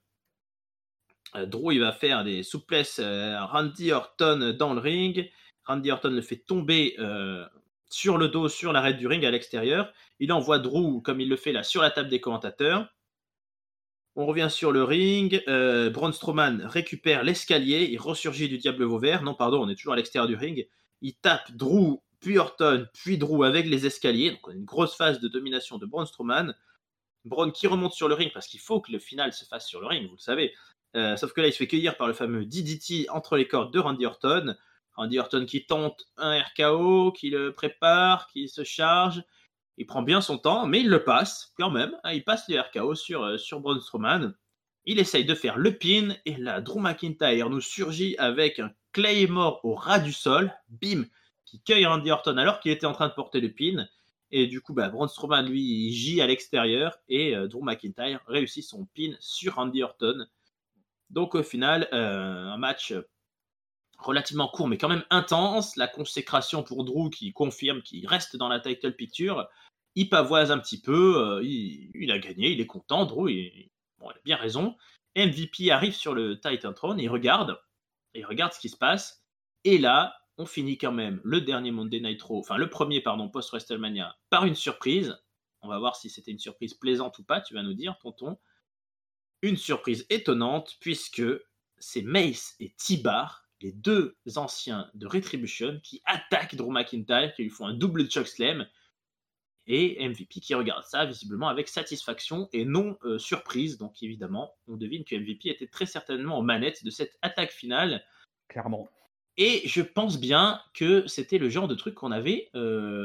[SPEAKER 1] Drew il va faire des souplesses euh, Randy Orton dans le ring. Randy Orton le fait tomber euh, sur le dos, sur l'arête du ring à l'extérieur. Il envoie Drew, comme il le fait là, sur la table des commentateurs. On revient sur le ring. Euh, Braun Strowman récupère l'escalier. Il ressurgit du diable vauvert. Non, pardon, on est toujours à l'extérieur du ring. Il tape Drew, puis Orton, puis Drew avec les escaliers. Donc on a une grosse phase de domination de Braun Strowman. Braun qui remonte sur le ring parce qu'il faut que le final se fasse sur le ring, vous le savez. Euh, sauf que là, il se fait cueillir par le fameux D D T entre les cordes de Randy Orton. Randy Orton qui tente un R K O, qui le prépare, qui se charge. Il prend bien son temps, mais il le passe quand même. Hein, il passe le R K O sur, euh, sur Braun Strowman. Il essaye de faire le pin, et là, Drew McIntyre nous surgit avec un Claymore au ras du sol. Bim, qui cueille Randy Orton alors qu'il était en train de porter le pin. Et du coup, bah, Braun Strowman, lui, il gît à l'extérieur et euh, Drew McIntyre réussit son pin sur Randy Orton. Donc au final, euh, un match relativement court mais quand même intense. La consécration pour Drew qui confirme qu'il reste dans la title picture. Il pavoise un petit peu, euh, il, il a gagné, il est content, Drew, il, bon, il a bien raison. M V P arrive sur le Titan Throne, il regarde, il regarde ce qui se passe. Et là, on finit quand même le dernier Monday Night Raw, enfin le premier, pardon, post-WrestleMania, par une surprise. On va voir si c'était une surprise plaisante ou pas, tu vas nous dire, tonton. Une surprise étonnante, puisque c'est Mace et T-Bar, les deux anciens de Retribution, qui attaquent Drew McIntyre, qui lui font un double chokeslam, et M V P qui regarde ça visiblement avec satisfaction et non euh, surprise. Donc évidemment, on devine que M V P était très certainement aux manettes de cette attaque finale.
[SPEAKER 2] Clairement.
[SPEAKER 1] Et je pense bien que c'était le genre de truc qu'on avait euh,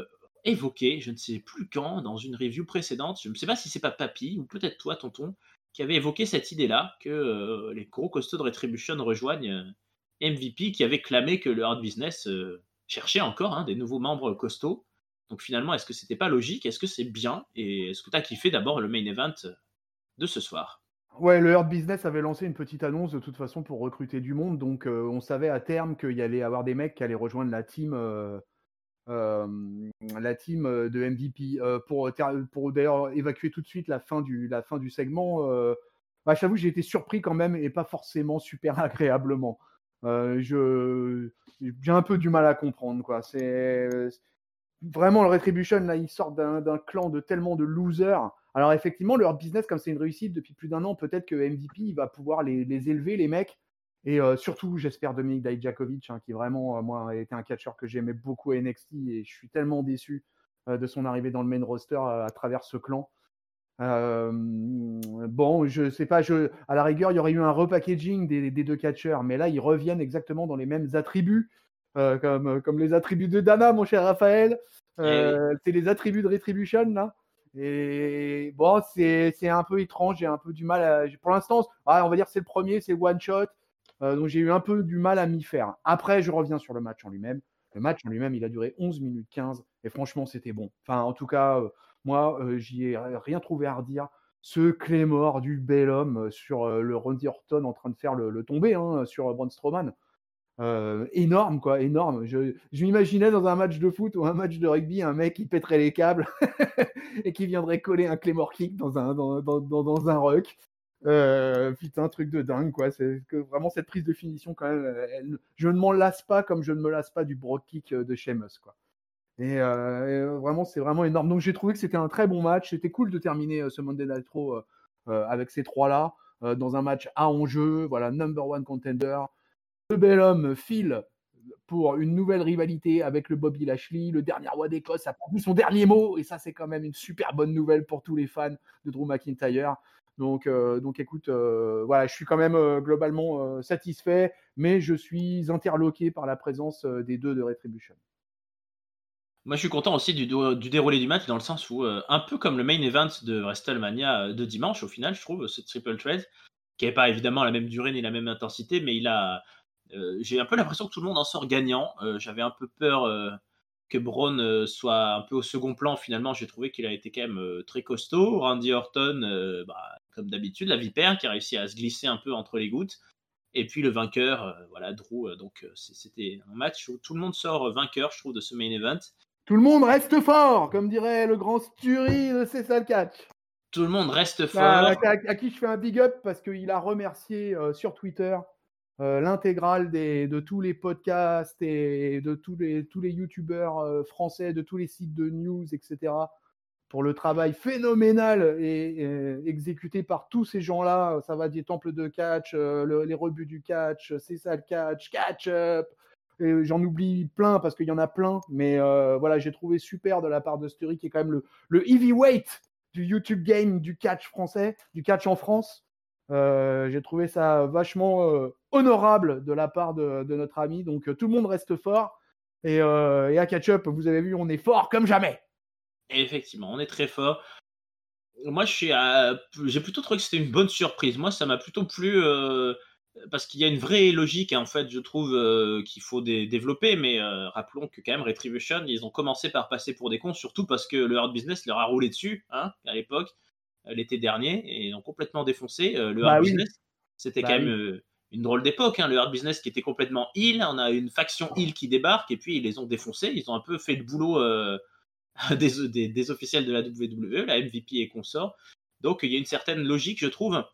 [SPEAKER 1] évoqué, je ne sais plus quand, dans une review précédente, je ne sais pas si c'est pas Papy ou peut-être toi, tonton, qui avait évoqué cette idée-là, que euh, les gros costauds de Retribution rejoignent euh, M V P, qui avait clamé que le Hard Business euh, cherchait encore hein, des nouveaux membres costauds. Donc finalement, est-ce que c'était pas logique? Est-ce que c'est bien? Et est-ce que tu as kiffé d'abord le main event de ce soir?
[SPEAKER 2] Ouais, le Hurt Business avait lancé une petite annonce de toute façon pour recruter du monde, donc euh, on savait à terme qu'il y allait avoir des mecs qui allaient rejoindre la team, euh, euh, la team euh, de M V P. Euh, pour ter- pour d'ailleurs évacuer tout de suite la fin du, la fin du segment, euh, bah, j'avoue que j'ai été surpris quand même et pas forcément super agréablement. Euh, je, j'ai un peu du mal à comprendre, quoi. C'est vraiment le Retribution, là, ils sortent d'un, d'un clan de tellement de losers. Alors effectivement, leur business, comme c'est une réussite depuis plus d'un an, peut-être que M V P il va pouvoir les, les élever, les mecs. Et euh, surtout, j'espère Dominique Dijakovic, hein, qui vraiment, euh, moi, était un catcheur que j'aimais beaucoup à N X T et je suis tellement déçu euh, de son arrivée dans le main roster euh, à travers ce clan. Euh, bon, je sais pas, je, à la rigueur, il y aurait eu un repackaging des, des deux catcheurs, mais là, ils reviennent exactement dans les mêmes attributs, euh, comme, comme les attributs de Dana, mon cher Raphaël.
[SPEAKER 1] Eh oui.
[SPEAKER 2] Euh, c'est les attributs de Retribution, là. Et bon, c'est, c'est un peu étrange, j'ai un peu du mal à. Pour l'instant, ah, on va dire que c'est le premier, c'est one shot. Euh, donc j'ai eu un peu du mal à m'y faire. Après, je reviens sur le match en lui-même. Le match en lui-même, il a duré onze minutes quinze, et franchement, c'était bon. Enfin, en tout cas, euh, moi, euh, j'y ai rien trouvé à redire. Ce Claymore du bel homme euh, sur euh, le Randy Orton en train de faire le, le tombé hein, sur euh, Braun Strowman. Euh, énorme, quoi, énorme. Je, je m'imaginais dans un match de foot ou un match de rugby, un mec qui pèterait les câbles et qui viendrait coller un Claymore kick dans un, dans, dans, dans, dans un ruck. Euh, putain, truc de dingue, quoi. C'est que vraiment cette prise de finition, quand même, elle, je ne m'en lasse pas comme je ne me lasse pas du Brock kick de Sheamus, quoi. Et, euh, et vraiment, c'est vraiment énorme. Donc, j'ai trouvé que c'était un très bon match. C'était cool de terminer euh, ce Monday Night Raw euh, euh, avec ces trois-là, euh, dans un match à enjeu. Voilà, number one contender. Le bel homme file pour une nouvelle rivalité avec le Bobby Lashley. Le dernier roi d'Écosse a dit son dernier mot. Et ça, c'est quand même une super bonne nouvelle pour tous les fans de Drew McIntyre. Donc, euh, donc écoute, euh, voilà, je suis quand même euh, globalement euh, satisfait, mais je suis interloqué par la présence euh, des deux de Retribution.
[SPEAKER 1] Moi, je suis content aussi du, do- du déroulé du match dans le sens où, euh, un peu comme le main event de WrestleMania euh, de dimanche, au final, je trouve, ce triple threat, qui n'avait pas évidemment la même durée ni la même intensité, mais il a. Euh, j'ai un peu l'impression que tout le monde en sort gagnant. Euh, j'avais un peu peur euh, que Braun euh, soit un peu au second plan. Finalement, j'ai trouvé qu'il a été quand même euh, très costaud. Randy Orton, euh, bah, comme d'habitude, la vipère qui a réussi à se glisser un peu entre les gouttes. Et puis le vainqueur, euh, voilà, Drew. euh, donc euh, c'est- c'était un match où tout le monde sort euh, vainqueur, je trouve, de ce main event.
[SPEAKER 2] Tout le monde reste fort, comme dirait le grand Sturi de Cessal Catch.
[SPEAKER 1] Tout le monde reste
[SPEAKER 2] À,
[SPEAKER 1] fort.
[SPEAKER 2] à- à qui je fais un big up parce qu'il a remercié euh, sur Twitter euh, l'intégrale des, de tous les podcasts et de tous les, tous les youtubeurs euh, français, de tous les sites de news, et cetera, pour le travail phénoménal et, et exécuté par tous ces gens-là. Ça va des temples de catch, euh, le- les rebuts du catch, c'est ça le catch, catch up. Et j'en oublie plein parce qu'il y en a plein, mais euh, voilà, j'ai trouvé super de la part de Sturi qui est quand même le, le heavyweight du YouTube game du catch français, du catch en France. Euh, j'ai trouvé ça vachement euh, honorable de la part de, de notre ami. Donc euh, tout le monde reste fort. Et, euh, et à Catch Up, vous avez vu, on est fort comme jamais.
[SPEAKER 1] Et effectivement, on est très fort. Moi, je suis à- j'ai plutôt trouvé que c'était une bonne surprise. Moi, ça m'a plutôt plu euh, parce qu'il y a une vraie logique, hein, en fait, je trouve, euh, qu'il faut dé- développer. Mais euh, rappelons que quand même, Retribution, ils ont commencé par passer pour des cons, surtout parce que le Hard Business leur a roulé dessus hein, à l'époque, euh, l'été dernier, et ils ont complètement défoncé. Euh, le Hard
[SPEAKER 2] Bah oui,
[SPEAKER 1] Business, c'était quand
[SPEAKER 2] bah
[SPEAKER 1] même
[SPEAKER 2] oui.
[SPEAKER 1] euh, une drôle d'époque. Hein. Le Hard Business qui était complètement heel, on a une faction heel qui débarque, et puis ils les ont défoncés. Ils ont un peu fait le boulot. Euh, des, des, des officiels de la W W E, la M V P et consorts. Donc il y a une certaine logique, je trouve.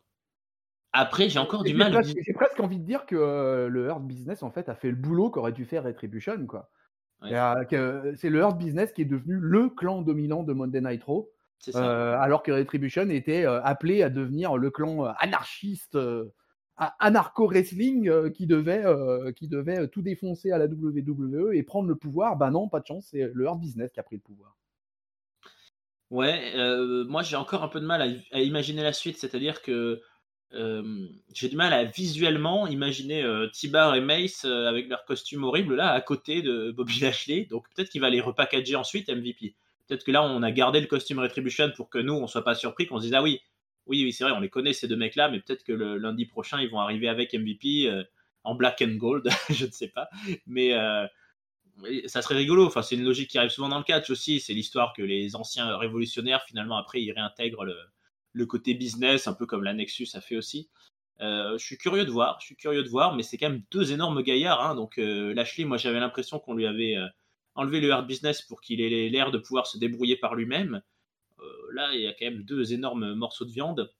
[SPEAKER 1] Après, j'ai encore du
[SPEAKER 2] J'ai
[SPEAKER 1] mal.
[SPEAKER 2] presque, j'ai presque envie de dire que euh, le Hurt Business, en fait, a fait le boulot qu'aurait dû faire Retribution, quoi. Et,
[SPEAKER 1] Ouais,
[SPEAKER 2] euh, que c'est le Hurt Business qui est devenu le clan dominant de Monday Night Raw,
[SPEAKER 1] c'est ça.
[SPEAKER 2] euh, alors que Retribution était euh, appelé à devenir le clan euh, anarchiste, euh, anarcho-wrestling euh, qui devait, euh, qui devait tout défoncer à la W W E et prendre le pouvoir. Bah non, pas de chance, c'est le Hurt Business qui a pris le pouvoir.
[SPEAKER 1] Ouais, euh, moi j'ai encore un peu de mal à, à imaginer la suite, c'est-à-dire que euh, j'ai du mal à visuellement imaginer euh, T-Bar et Mace euh, avec leurs costumes horribles là à côté de Bobby Lashley. Donc peut-être qu'il va les repackager ensuite M V P. Peut-être que là on a gardé le costume Retribution pour que nous on soit pas surpris, qu'on se dise ah oui, oui, oui c'est vrai, on les connaît ces deux mecs là, mais peut-être que le lundi prochain ils vont arriver avec M V P euh, en black and gold, je ne sais pas. Mais euh, oui, ça serait rigolo. Enfin, c'est une logique qui arrive souvent dans le catch aussi. C'est l'histoire que les anciens révolutionnaires, finalement, après, ils réintègrent le, le côté business, un peu comme la Nexus a fait aussi. Euh, je suis curieux de voir, je suis curieux de voir, mais c'est quand même deux énormes gaillards. Hein. Donc, euh, Lashley, moi, j'avais l'impression qu'on lui avait euh, enlevé le hard business pour qu'il ait l'air de pouvoir se débrouiller par lui-même. Euh, là, il y a quand même deux énormes morceaux de viande.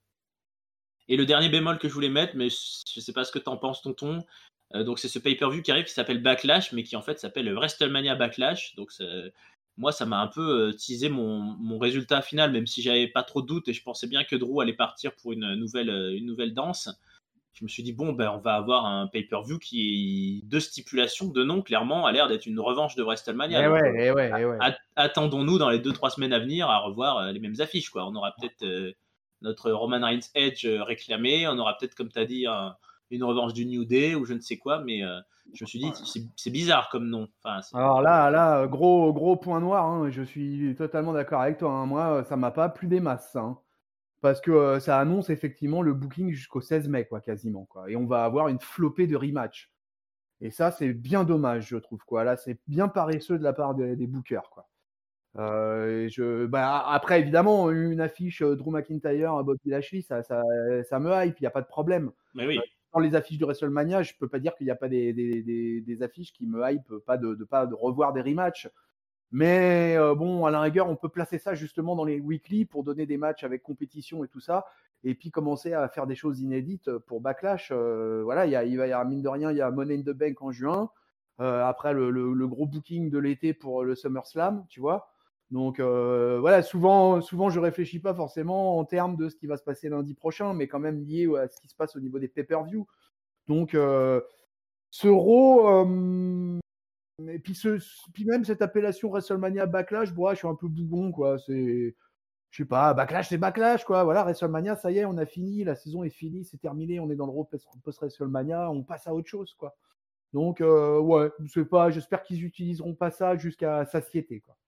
[SPEAKER 1] Et le dernier bémol que je voulais mettre, mais je sais pas ce que t'en penses, tonton. Euh, donc c'est ce pay-per-view qui arrive qui s'appelle Backlash, mais qui en fait s'appelle WrestleMania Backlash. Donc moi, ça m'a un peu euh, teasé mon, mon résultat final, même si j'avais pas trop de doutes et je pensais bien que Drew allait partir pour une nouvelle, euh, une nouvelle danse. Je me suis dit bon, ben on va avoir un pay-per-view qui est de stipulation, de nom, clairement, a l'air d'être une revanche de WrestleMania.
[SPEAKER 2] Eh
[SPEAKER 1] Donc
[SPEAKER 2] ouais,
[SPEAKER 1] euh,
[SPEAKER 2] eh ouais, eh ouais.
[SPEAKER 1] a- attendons-nous dans les deux trois semaines à venir à revoir euh, les mêmes affiches, quoi. On aura peut-être euh, notre Roman Reigns Edge euh, réclamé, on aura peut-être, comme tu as dit, un- une revanche du New Day ou je ne sais quoi, mais euh, je me suis dit c'est, c'est bizarre comme nom. Enfin, c'est...
[SPEAKER 2] Alors là, là, gros, gros point noir, hein, je suis totalement d'accord avec toi. Hein. Moi, ça m'a pas plu des masses, ça, hein. Parce que euh, ça annonce effectivement le booking jusqu'au seize mai, quoi, quasiment, quoi. Et on va avoir une flopée de rematchs. Et ça, c'est bien dommage, je trouve, quoi. Là, c'est bien paresseux de la part des, des bookers, quoi. Euh, et je, bah, après, évidemment, une affiche euh, Drew McIntyre, Bobby Lashley, ça, ça, ça me hype, il n'y a pas de problème.
[SPEAKER 1] Mais
[SPEAKER 2] Euh,
[SPEAKER 1] oui,
[SPEAKER 2] dans les affiches de WrestleMania, je peux pas dire qu'il n'y a pas des, des, des, des affiches qui me hype, pas de, de pas de revoir des rematchs. Mais euh, bon, à la rigueur, on peut placer ça justement dans les weekly pour donner des matchs avec compétition et tout ça, et puis commencer à faire des choses inédites pour Backlash. Euh, voilà, il y a, il va y avoir mine de rien, il y a Money in the Bank en juin. Euh, après le, le, le gros booking de l'été pour le SummerSlam, tu vois. Donc euh, voilà, souvent, souvent je réfléchis pas forcément en termes de ce qui va se passer lundi prochain, mais quand même lié à ce qui se passe au niveau des pay-per-view. Donc euh, ce Raw, euh, et puis, ce, puis même cette appellation WrestleMania Backlash, bon, ouais, je suis un peu bougon, quoi. C'est, je sais pas, Backlash, c'est Backlash, quoi. Voilà, WrestleMania, ça y est, on a fini, la saison est finie, c'est terminé, on est dans le Raw post-WrestleMania, on passe à autre chose, quoi. Donc, euh, ouais, je sais pas, j'espère qu'ils utiliseront pas ça jusqu'à satiété, quoi.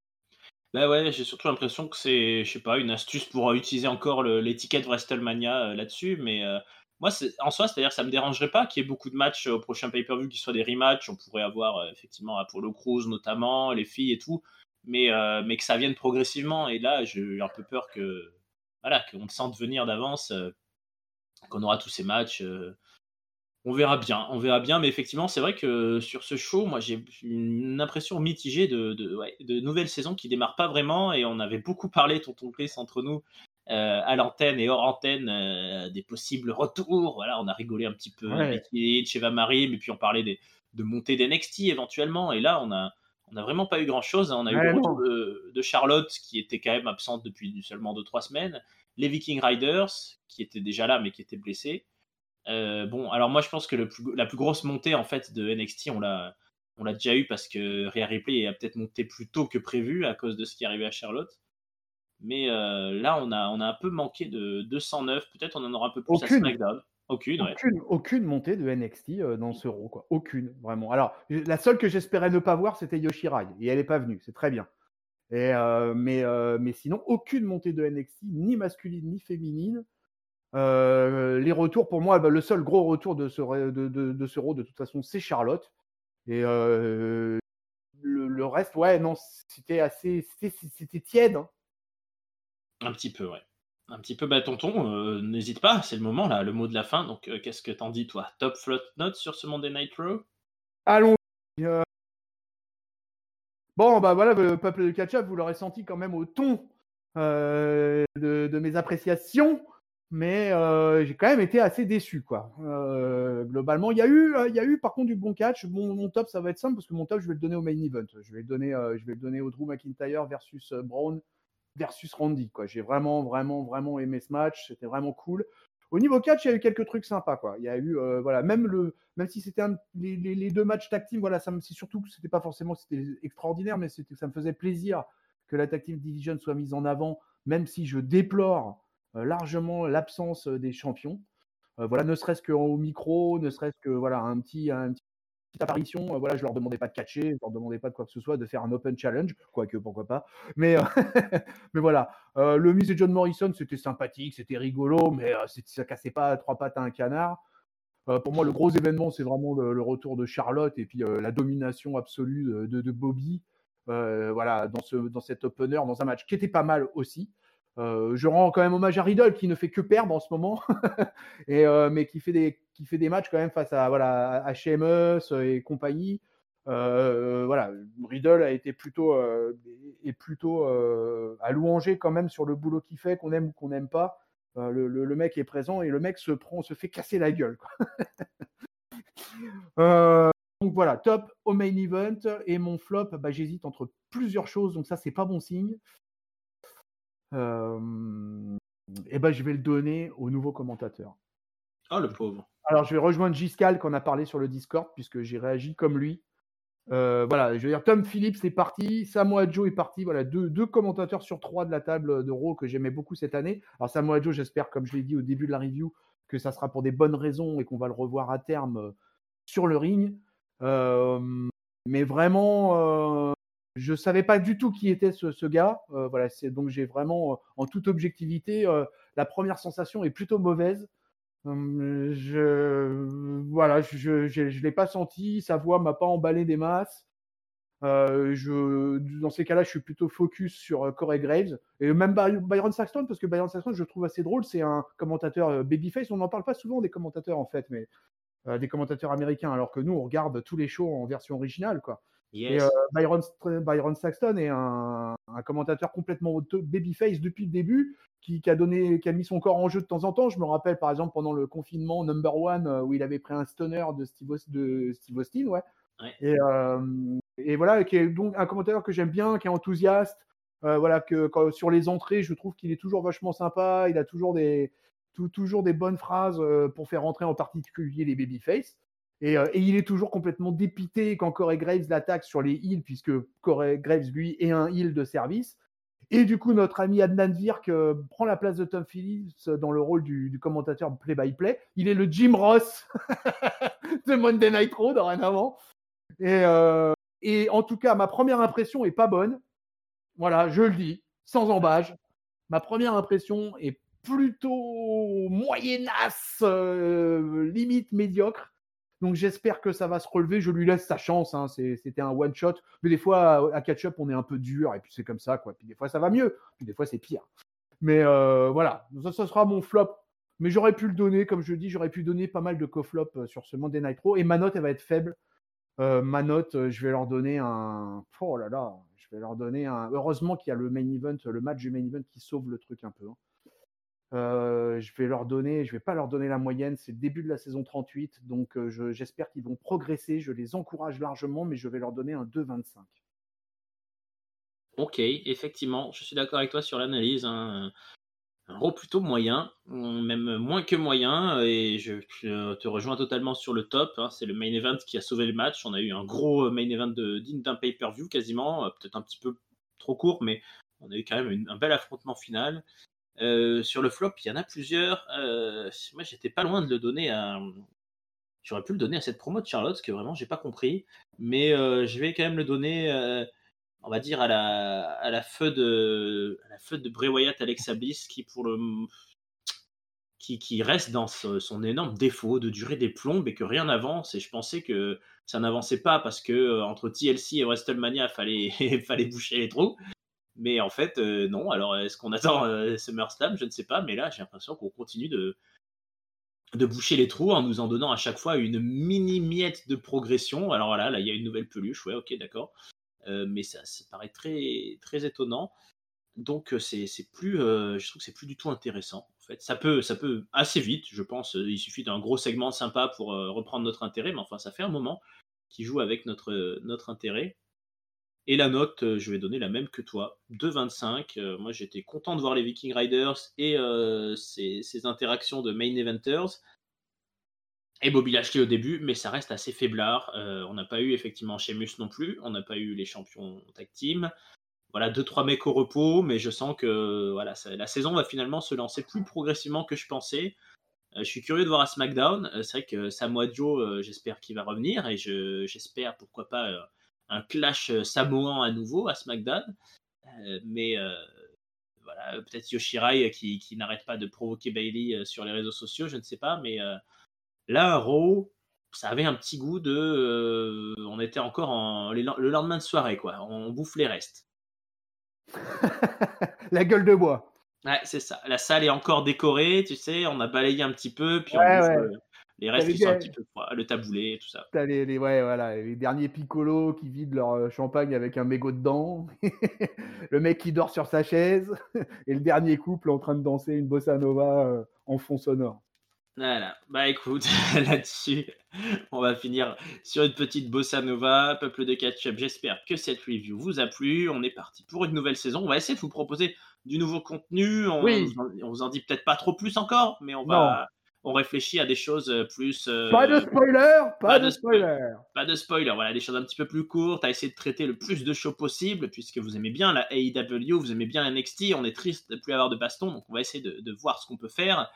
[SPEAKER 1] bah ouais, j'ai surtout l'impression que c'est, je sais pas, une astuce pour euh, utiliser encore le- l'étiquette WrestleMania euh, là-dessus, mais euh, moi, c'est, en soi, c'est-à-dire que ça me dérangerait pas qu'il y ait beaucoup de matchs euh, au prochain pay-per-view qui soient des rematchs. On pourrait avoir euh, effectivement Apollo Crews notamment, les filles et tout, mais, euh, mais que ça vienne progressivement. Et là, j'ai un peu peur que, voilà, qu'on te sente venir d'avance, euh, qu'on aura tous ces matchs. euh, On verra bien, on verra bien, mais effectivement, c'est vrai que sur ce show, moi, j'ai une impression mitigée de, de, ouais, de nouvelle saison qui démarre pas vraiment, et on avait beaucoup parlé, tonton Chris, entre nous, euh, à l'antenne et hors antenne, euh, des possibles retours. Voilà, on a rigolé un petit peu,
[SPEAKER 2] Ouais.
[SPEAKER 1] Becky Lynch, Eva Marie, mais puis on parlait des, de montée d'N X T éventuellement, et là, on a, on a vraiment pas eu grand-chose. On a eu le
[SPEAKER 2] Ouais,
[SPEAKER 1] retour
[SPEAKER 2] non.
[SPEAKER 1] de, de Charlotte, qui était quand même absente depuis seulement deux trois semaines, les Viking Riders, qui étaient déjà là, mais qui étaient blessés. Euh, bon, alors moi je pense que le plus, la plus grosse montée en fait de N X T, on l'a, on l'a déjà eu parce que Rhea Ripley a peut-être monté plus tôt que prévu à cause de ce qui est arrivé à Charlotte. Mais euh, là, on a, on a un peu manqué de deux cent neuf. Peut-être on en aura un peu plus à
[SPEAKER 2] Aucune.
[SPEAKER 1] SmackDown. Aucune, ouais.
[SPEAKER 2] Aucune, aucune montée de N X T euh, dans ce Raw, quoi. Aucune, vraiment. Alors, la seule que j'espérais ne pas voir, c'était Yoshirai, et elle est pas venue, c'est très bien. Et euh, mais, euh, mais sinon, aucune montée de N X T, ni masculine ni féminine. Euh, les retours, pour moi, bah, le seul gros retour de ce, de, de, de ce Raw, de toute façon, c'est Charlotte. Et euh, le, le reste, ouais, non, c'était assez. C'était, c'était tiède. Hein.
[SPEAKER 1] Un petit peu, ouais. Un petit peu, bah tonton, euh, n'hésite pas, c'est le moment là, le mot de la fin. Donc euh, qu'est-ce que t'en dis, toi? Top float note sur ce Monday Night Raw?
[SPEAKER 2] Allons. Euh, bon, bah voilà, le peuple de catch-up, vous l'aurez senti quand même au ton euh, de, de mes appréciations. Mais euh, j'ai quand même été assez déçu, quoi. Euh, globalement, il y a eu, il y a eu par contre du bon catch. Mon, mon top, ça va être simple parce que mon top, je vais le donner au main event. Je vais le donner, euh, je vais le donner au Drew McIntyre versus euh, Braun versus Randy, quoi. J'ai vraiment, vraiment, vraiment aimé ce match. C'était vraiment cool. Au niveau catch, il y a eu quelques trucs sympas, quoi. Il y a eu, euh, voilà, même le, même si c'était un, les, les, les, deux matchs tag team, voilà, ça me, c'est surtout que c'était pas forcément, c'était extraordinaire, mais c'était, ça me faisait plaisir que la tag team division soit mise en avant, même si je déplore euh, largement l'absence des champions. Euh, voilà, ne serait-ce qu'au micro, ne serait-ce que voilà, un petit, un petit petite apparition. Euh, voilà, je leur demandais pas de catcher, je leur demandais pas de quoi que ce soit, de faire un open challenge, quoique pourquoi pas. Mais, euh, mais voilà, euh, le Miz et John Morrison, c'était sympathique, c'était rigolo, mais euh, c'est- ça cassait pas trois pattes à un canard. Euh, pour moi, le gros événement, c'est vraiment le, le retour de Charlotte et puis euh, la domination absolue de, de, de Bobby. Euh, voilà, dans, ce, dans cet opener, dans un match qui était pas mal aussi. Euh, je rends quand même hommage à Riddle qui ne fait que perdre en ce moment, et, euh, mais qui fait, des, qui fait des matchs quand même face à, voilà, à Sheamus et compagnie. Euh, voilà, Riddle a été plutôt, euh, est plutôt euh, à louanger quand même sur le boulot qu'il fait, qu'on aime ou qu'on n'aime pas. Euh, le, le, le mec est présent et le mec se prend, se fait casser la gueule, quoi. Euh, donc voilà, top au main event. Et mon flop, bah, j'hésite entre plusieurs choses, donc ça, c'est pas bon signe. Euh, et ben, je vais le donner au nouveau commentateur.
[SPEAKER 1] Oh, le pauvre.
[SPEAKER 2] Alors, je vais rejoindre Giscal qu'on a parlé sur le Discord, puisque j'ai réagi comme lui. Euh, voilà, je veux dire, Tom Phillips est parti, Samoa Joe est parti. Voilà, deux, deux commentateurs sur trois de la table de Raw que j'aimais beaucoup cette année. Alors, Samoa Joe, j'espère, comme je l'ai dit au début de la review, que ça sera pour des bonnes raisons et qu'on va le revoir à terme euh, sur le ring. Euh, mais vraiment, euh, je ne savais pas du tout qui était ce, ce gars. Euh, voilà, c'est, donc j'ai vraiment, euh, en toute objectivité, euh, la première sensation est plutôt mauvaise. Hum, je voilà, je je, je l'ai pas senti, sa voix m'a pas emballé des masses. Euh, je, dans ces cas-là, je suis plutôt focus sur euh, Corey Graves et même By- Byron Saxton, parce que Byron Saxton, je le trouve assez drôle. C'est un commentateur euh, babyface. On n'en parle pas souvent des commentateurs en fait, mais euh, des commentateurs américains, alors que nous, on regarde tous les shows en version originale, quoi. Et euh,
[SPEAKER 1] Yes.
[SPEAKER 2] Byron, Byron Saxton est un, un commentateur complètement babyface depuis le début, qui, qui, a donné, qui a mis son corps en jeu de temps en temps. Je me rappelle par exemple pendant le confinement number one, euh, où il avait pris un stunner de Steve, Aust- de Steve Austin, ouais.
[SPEAKER 1] Ouais.
[SPEAKER 2] Et, euh, et voilà, qui est donc un commentateur que j'aime bien, qui est enthousiaste. Euh, voilà, que quand, sur les entrées, je trouve qu'il est toujours vachement sympa. Il a toujours des, tout, toujours des bonnes phrases euh, pour faire rentrer en particulier les babyface. Et, euh, et il est toujours complètement dépité quand Corey Graves l'attaque sur les heels, puisque Corey Graves, lui, est un heel de service. Et du coup, notre ami Adnan Virk euh, prend la place de Tom Phillips dans le rôle du, du commentateur play-by-play. Il est le Jim Ross de Monday Night Raw, dorénavant. Et, euh, et en tout cas, ma première impression est pas bonne. Voilà, je le dis, sans embâge. Ma première impression est plutôt moyennasse, euh, limite médiocre. Donc j'espère que ça va se relever. Je lui laisse sa chance. Hein. C'est, c'était un one shot. Mais des fois, à catch-up, on est un peu dur. Et puis c'est comme ça, quoi. Puis des fois, ça va mieux. Puis des fois, c'est pire. Mais euh, voilà, ça, ça sera mon flop. Mais j'aurais pu le donner, comme je dis, j'aurais pu donner pas mal de co-flop sur ce Monday Night Raw. Et ma note, elle va être faible. Euh, ma note, euh, je vais leur donner un. Oh là là, je vais leur donner un. Heureusement qu'il y a le main event, le match du main event qui sauve le truc un peu. Hein. Euh, je vais leur donner, je vais pas leur donner la moyenne, c'est le début de la saison trente-huit, donc euh, je, j'espère qu'ils vont progresser, je les encourage largement, mais je vais leur donner un deux virgule vingt-cinq.
[SPEAKER 1] Ok, effectivement, je suis d'accord avec toi sur l'analyse. Hein. Un Raw plutôt moyen, même moins que moyen, et je, je te rejoins totalement sur le top. Hein. C'est le main event qui a sauvé le match. On a eu un gros main event de, digne d'un pay-per-view quasiment, peut-être un petit peu trop court, mais on a eu quand même une, un bel affrontement final. Euh, sur le flop, il y en a plusieurs. Euh, moi, j'étais pas loin de le donner à. J'aurais pu le donner à cette promo de Charlotte, ce que vraiment j'ai pas compris. Mais euh, je vais quand même le donner, euh, on va dire, à la, à la feu de, à la feu de Bray Wyatt, Alexa Bliss, qui pour le, qui, qui reste dans ce- son énorme défaut de durer des plombes et que rien n'avance. Et je pensais que ça n'avançait pas parce que euh, entre T L C et WrestleMania, fallait, fallait boucher les trous. Mais en fait, euh, non. Alors, est-ce qu'on attend euh, SummerSlam? Je ne sais pas. Mais là, j'ai l'impression qu'on continue de, de boucher les trous en nous en donnant à chaque fois une mini miette de progression. Alors voilà, là, il y a une nouvelle peluche. Ouais, ok, d'accord. Euh, mais ça, ça paraît très, très étonnant. Donc, euh, c'est, c'est plus, euh, je trouve que c'est plus du tout intéressant. En fait, ça peut, ça peut assez vite, je pense. Il suffit d'un gros segment sympa pour euh, reprendre notre intérêt. Mais enfin, ça fait un moment qu'il joue avec notre, euh, notre intérêt. Et la note, euh, je vais donner la même que toi, deux virgule vingt-cinq. Euh, moi, j'étais content de voir les Viking Riders et euh, ces, ces interactions de main eventers. Et Bobby Lashley au début, mais ça reste assez faiblard. Euh, on n'a pas eu effectivement Sheamus non plus. On n'a pas eu les champions tag team. Voilà, deux trois mecs au repos, mais je sens que voilà, ça, la saison va finalement se lancer plus progressivement que je pensais. Euh, je suis curieux de voir à SmackDown. Euh, c'est vrai que Samoa Joe, euh, j'espère qu'il va revenir et je, j'espère pourquoi pas euh, un clash euh, samoan à nouveau à SmackDown. Euh, mais euh, voilà, peut-être Yoshirai qui, qui n'arrête pas de provoquer Bailey euh, sur les réseaux sociaux, je ne sais pas. Mais euh, là, Raw, ça avait un petit goût de. euh, on était encore en, les- le lendemain de soirée, quoi. On bouffe les restes.
[SPEAKER 2] La gueule de bois.
[SPEAKER 1] Ouais, c'est ça. La salle est encore décorée, tu sais, on a balayé un petit peu, puis on
[SPEAKER 2] Ouais,
[SPEAKER 1] bouffe
[SPEAKER 2] ouais.
[SPEAKER 1] le- les
[SPEAKER 2] T'as
[SPEAKER 1] restes
[SPEAKER 2] les,
[SPEAKER 1] qui sont un
[SPEAKER 2] gars-
[SPEAKER 1] petit peu froids, le taboulé, tout ça.
[SPEAKER 2] t'as les, les- ouais, voilà, les derniers picolos qui vident leur euh, champagne avec un mégot dedans. Le mec qui dort sur sa chaise. Et le dernier couple en train de danser une bossa nova euh, en fond sonore.
[SPEAKER 1] Voilà. Bah écoute, là-dessus, on va finir sur une petite bossa nova, peuple de catch-up. J'espère que cette review vous a plu. On est parti pour une nouvelle saison. On va essayer de vous proposer du nouveau contenu. On,
[SPEAKER 2] Oui,
[SPEAKER 1] on vous en dit peut-être pas trop plus encore, mais on
[SPEAKER 2] non.
[SPEAKER 1] va, on réfléchit à des choses euh, plus.
[SPEAKER 2] Pas de
[SPEAKER 1] euh,
[SPEAKER 2] spoiler, pas
[SPEAKER 1] pas
[SPEAKER 2] de
[SPEAKER 1] de spoil.
[SPEAKER 2] spoiler.
[SPEAKER 1] Pas de spoiler, voilà, des choses un petit peu plus courtes, à essayer de traiter le plus de shows possible, puisque vous aimez bien la A E W, vous aimez bien N X T, on est triste de ne plus avoir de baston, donc on va essayer de, de voir ce qu'on peut faire.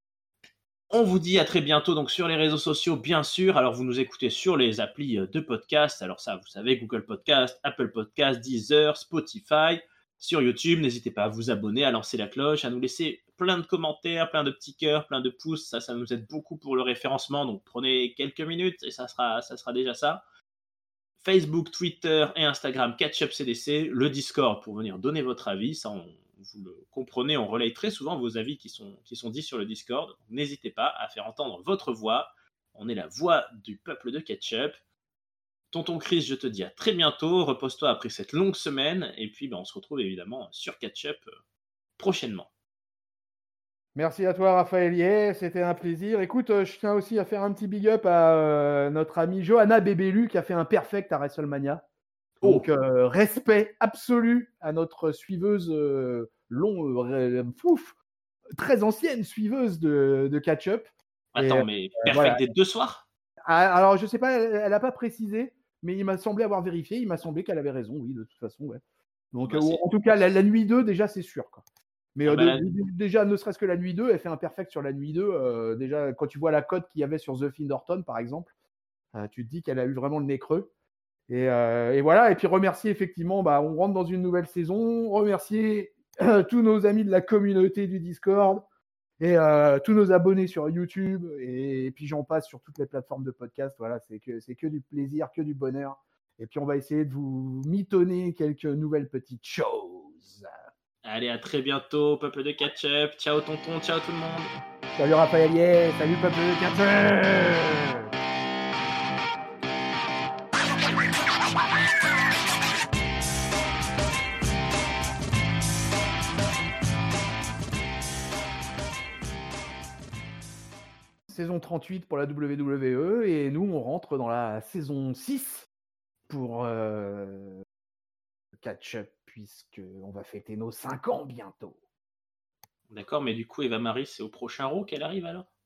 [SPEAKER 1] On vous dit à très bientôt donc sur les réseaux sociaux, bien sûr. Alors vous nous écoutez sur les applis de podcast, alors ça vous savez, Google Podcast, Apple Podcast, Deezer, Spotify, sur YouTube. N'hésitez pas à vous abonner, à lancer la cloche, à nous laisser plein de commentaires, plein de petits cœurs, plein de pouces. Ça, ça nous aide beaucoup pour le référencement, donc prenez quelques minutes et ça sera, ça sera déjà ça. Facebook, Twitter et Instagram Catch-up C D C, le Discord pour venir donner votre avis, ça on, vous le comprenez, on relaye très souvent vos avis qui sont, qui sont dits sur le Discord. Donc, n'hésitez pas à faire entendre votre voix, on est la voix du peuple de Catch-up. Tonton Chris, je te dis à très bientôt, repose-toi après cette longue semaine, et puis ben, on se retrouve évidemment sur Catch-up euh, prochainement.
[SPEAKER 2] Merci à toi, Raphaël Yeh, c'était un plaisir. Écoute, euh, je tiens aussi à faire un petit big up à euh, notre amie Johanna Bébélu qui a fait un perfect à WrestleMania. Donc,
[SPEAKER 1] Oh,
[SPEAKER 2] euh, respect absolu à notre suiveuse euh, long, euh, fouf, très ancienne suiveuse de, de catch-up. Et
[SPEAKER 1] attends,
[SPEAKER 2] euh,
[SPEAKER 1] mais
[SPEAKER 2] voilà.
[SPEAKER 1] perfect des deux soirs?
[SPEAKER 2] Ah, alors, je sais pas, elle n'a pas précisé, mais il m'a semblé avoir vérifié. Il m'a semblé qu'elle avait raison, oui, de toute façon. Ouais. Donc,
[SPEAKER 1] Bah,
[SPEAKER 2] euh,
[SPEAKER 1] c'est...
[SPEAKER 2] en tout cas, la, la nuit deux, déjà, c'est sûr. Quoi. Mais
[SPEAKER 1] Ah
[SPEAKER 2] euh,
[SPEAKER 1] bah,
[SPEAKER 2] de,
[SPEAKER 1] là...
[SPEAKER 2] de, déjà, ne serait-ce que la nuit deux, elle fait un perfect sur la nuit deux. Euh, déjà, quand tu vois la cote qu'il y avait sur The Fiend Orton, par exemple, euh, tu te dis qu'elle a eu vraiment le nez creux. Et, euh, et voilà, et puis remercier effectivement, bah, on rentre dans une nouvelle saison, remercier euh, tous nos amis de la communauté du Discord et euh, tous nos abonnés sur YouTube, et, et puis j'en passe sur toutes les plateformes de podcast. Voilà, c'est que, c'est que du plaisir, que du bonheur. Et puis on va essayer de vous mitonner quelques nouvelles petites choses.
[SPEAKER 1] Allez, à très bientôt, peuple de Catch-up. Ciao tonton, ciao tout le monde.
[SPEAKER 2] Salut Raphaël Yeh, salut peuple de Catch-up. Saison trente-huit pour la W W E, et nous on rentre dans la saison six pour euh, catch-up, puisque on va fêter nos cinq ans bientôt.
[SPEAKER 1] D'accord, mais du coup, Eva Marie, c'est au prochain Raw qu'elle arrive alors?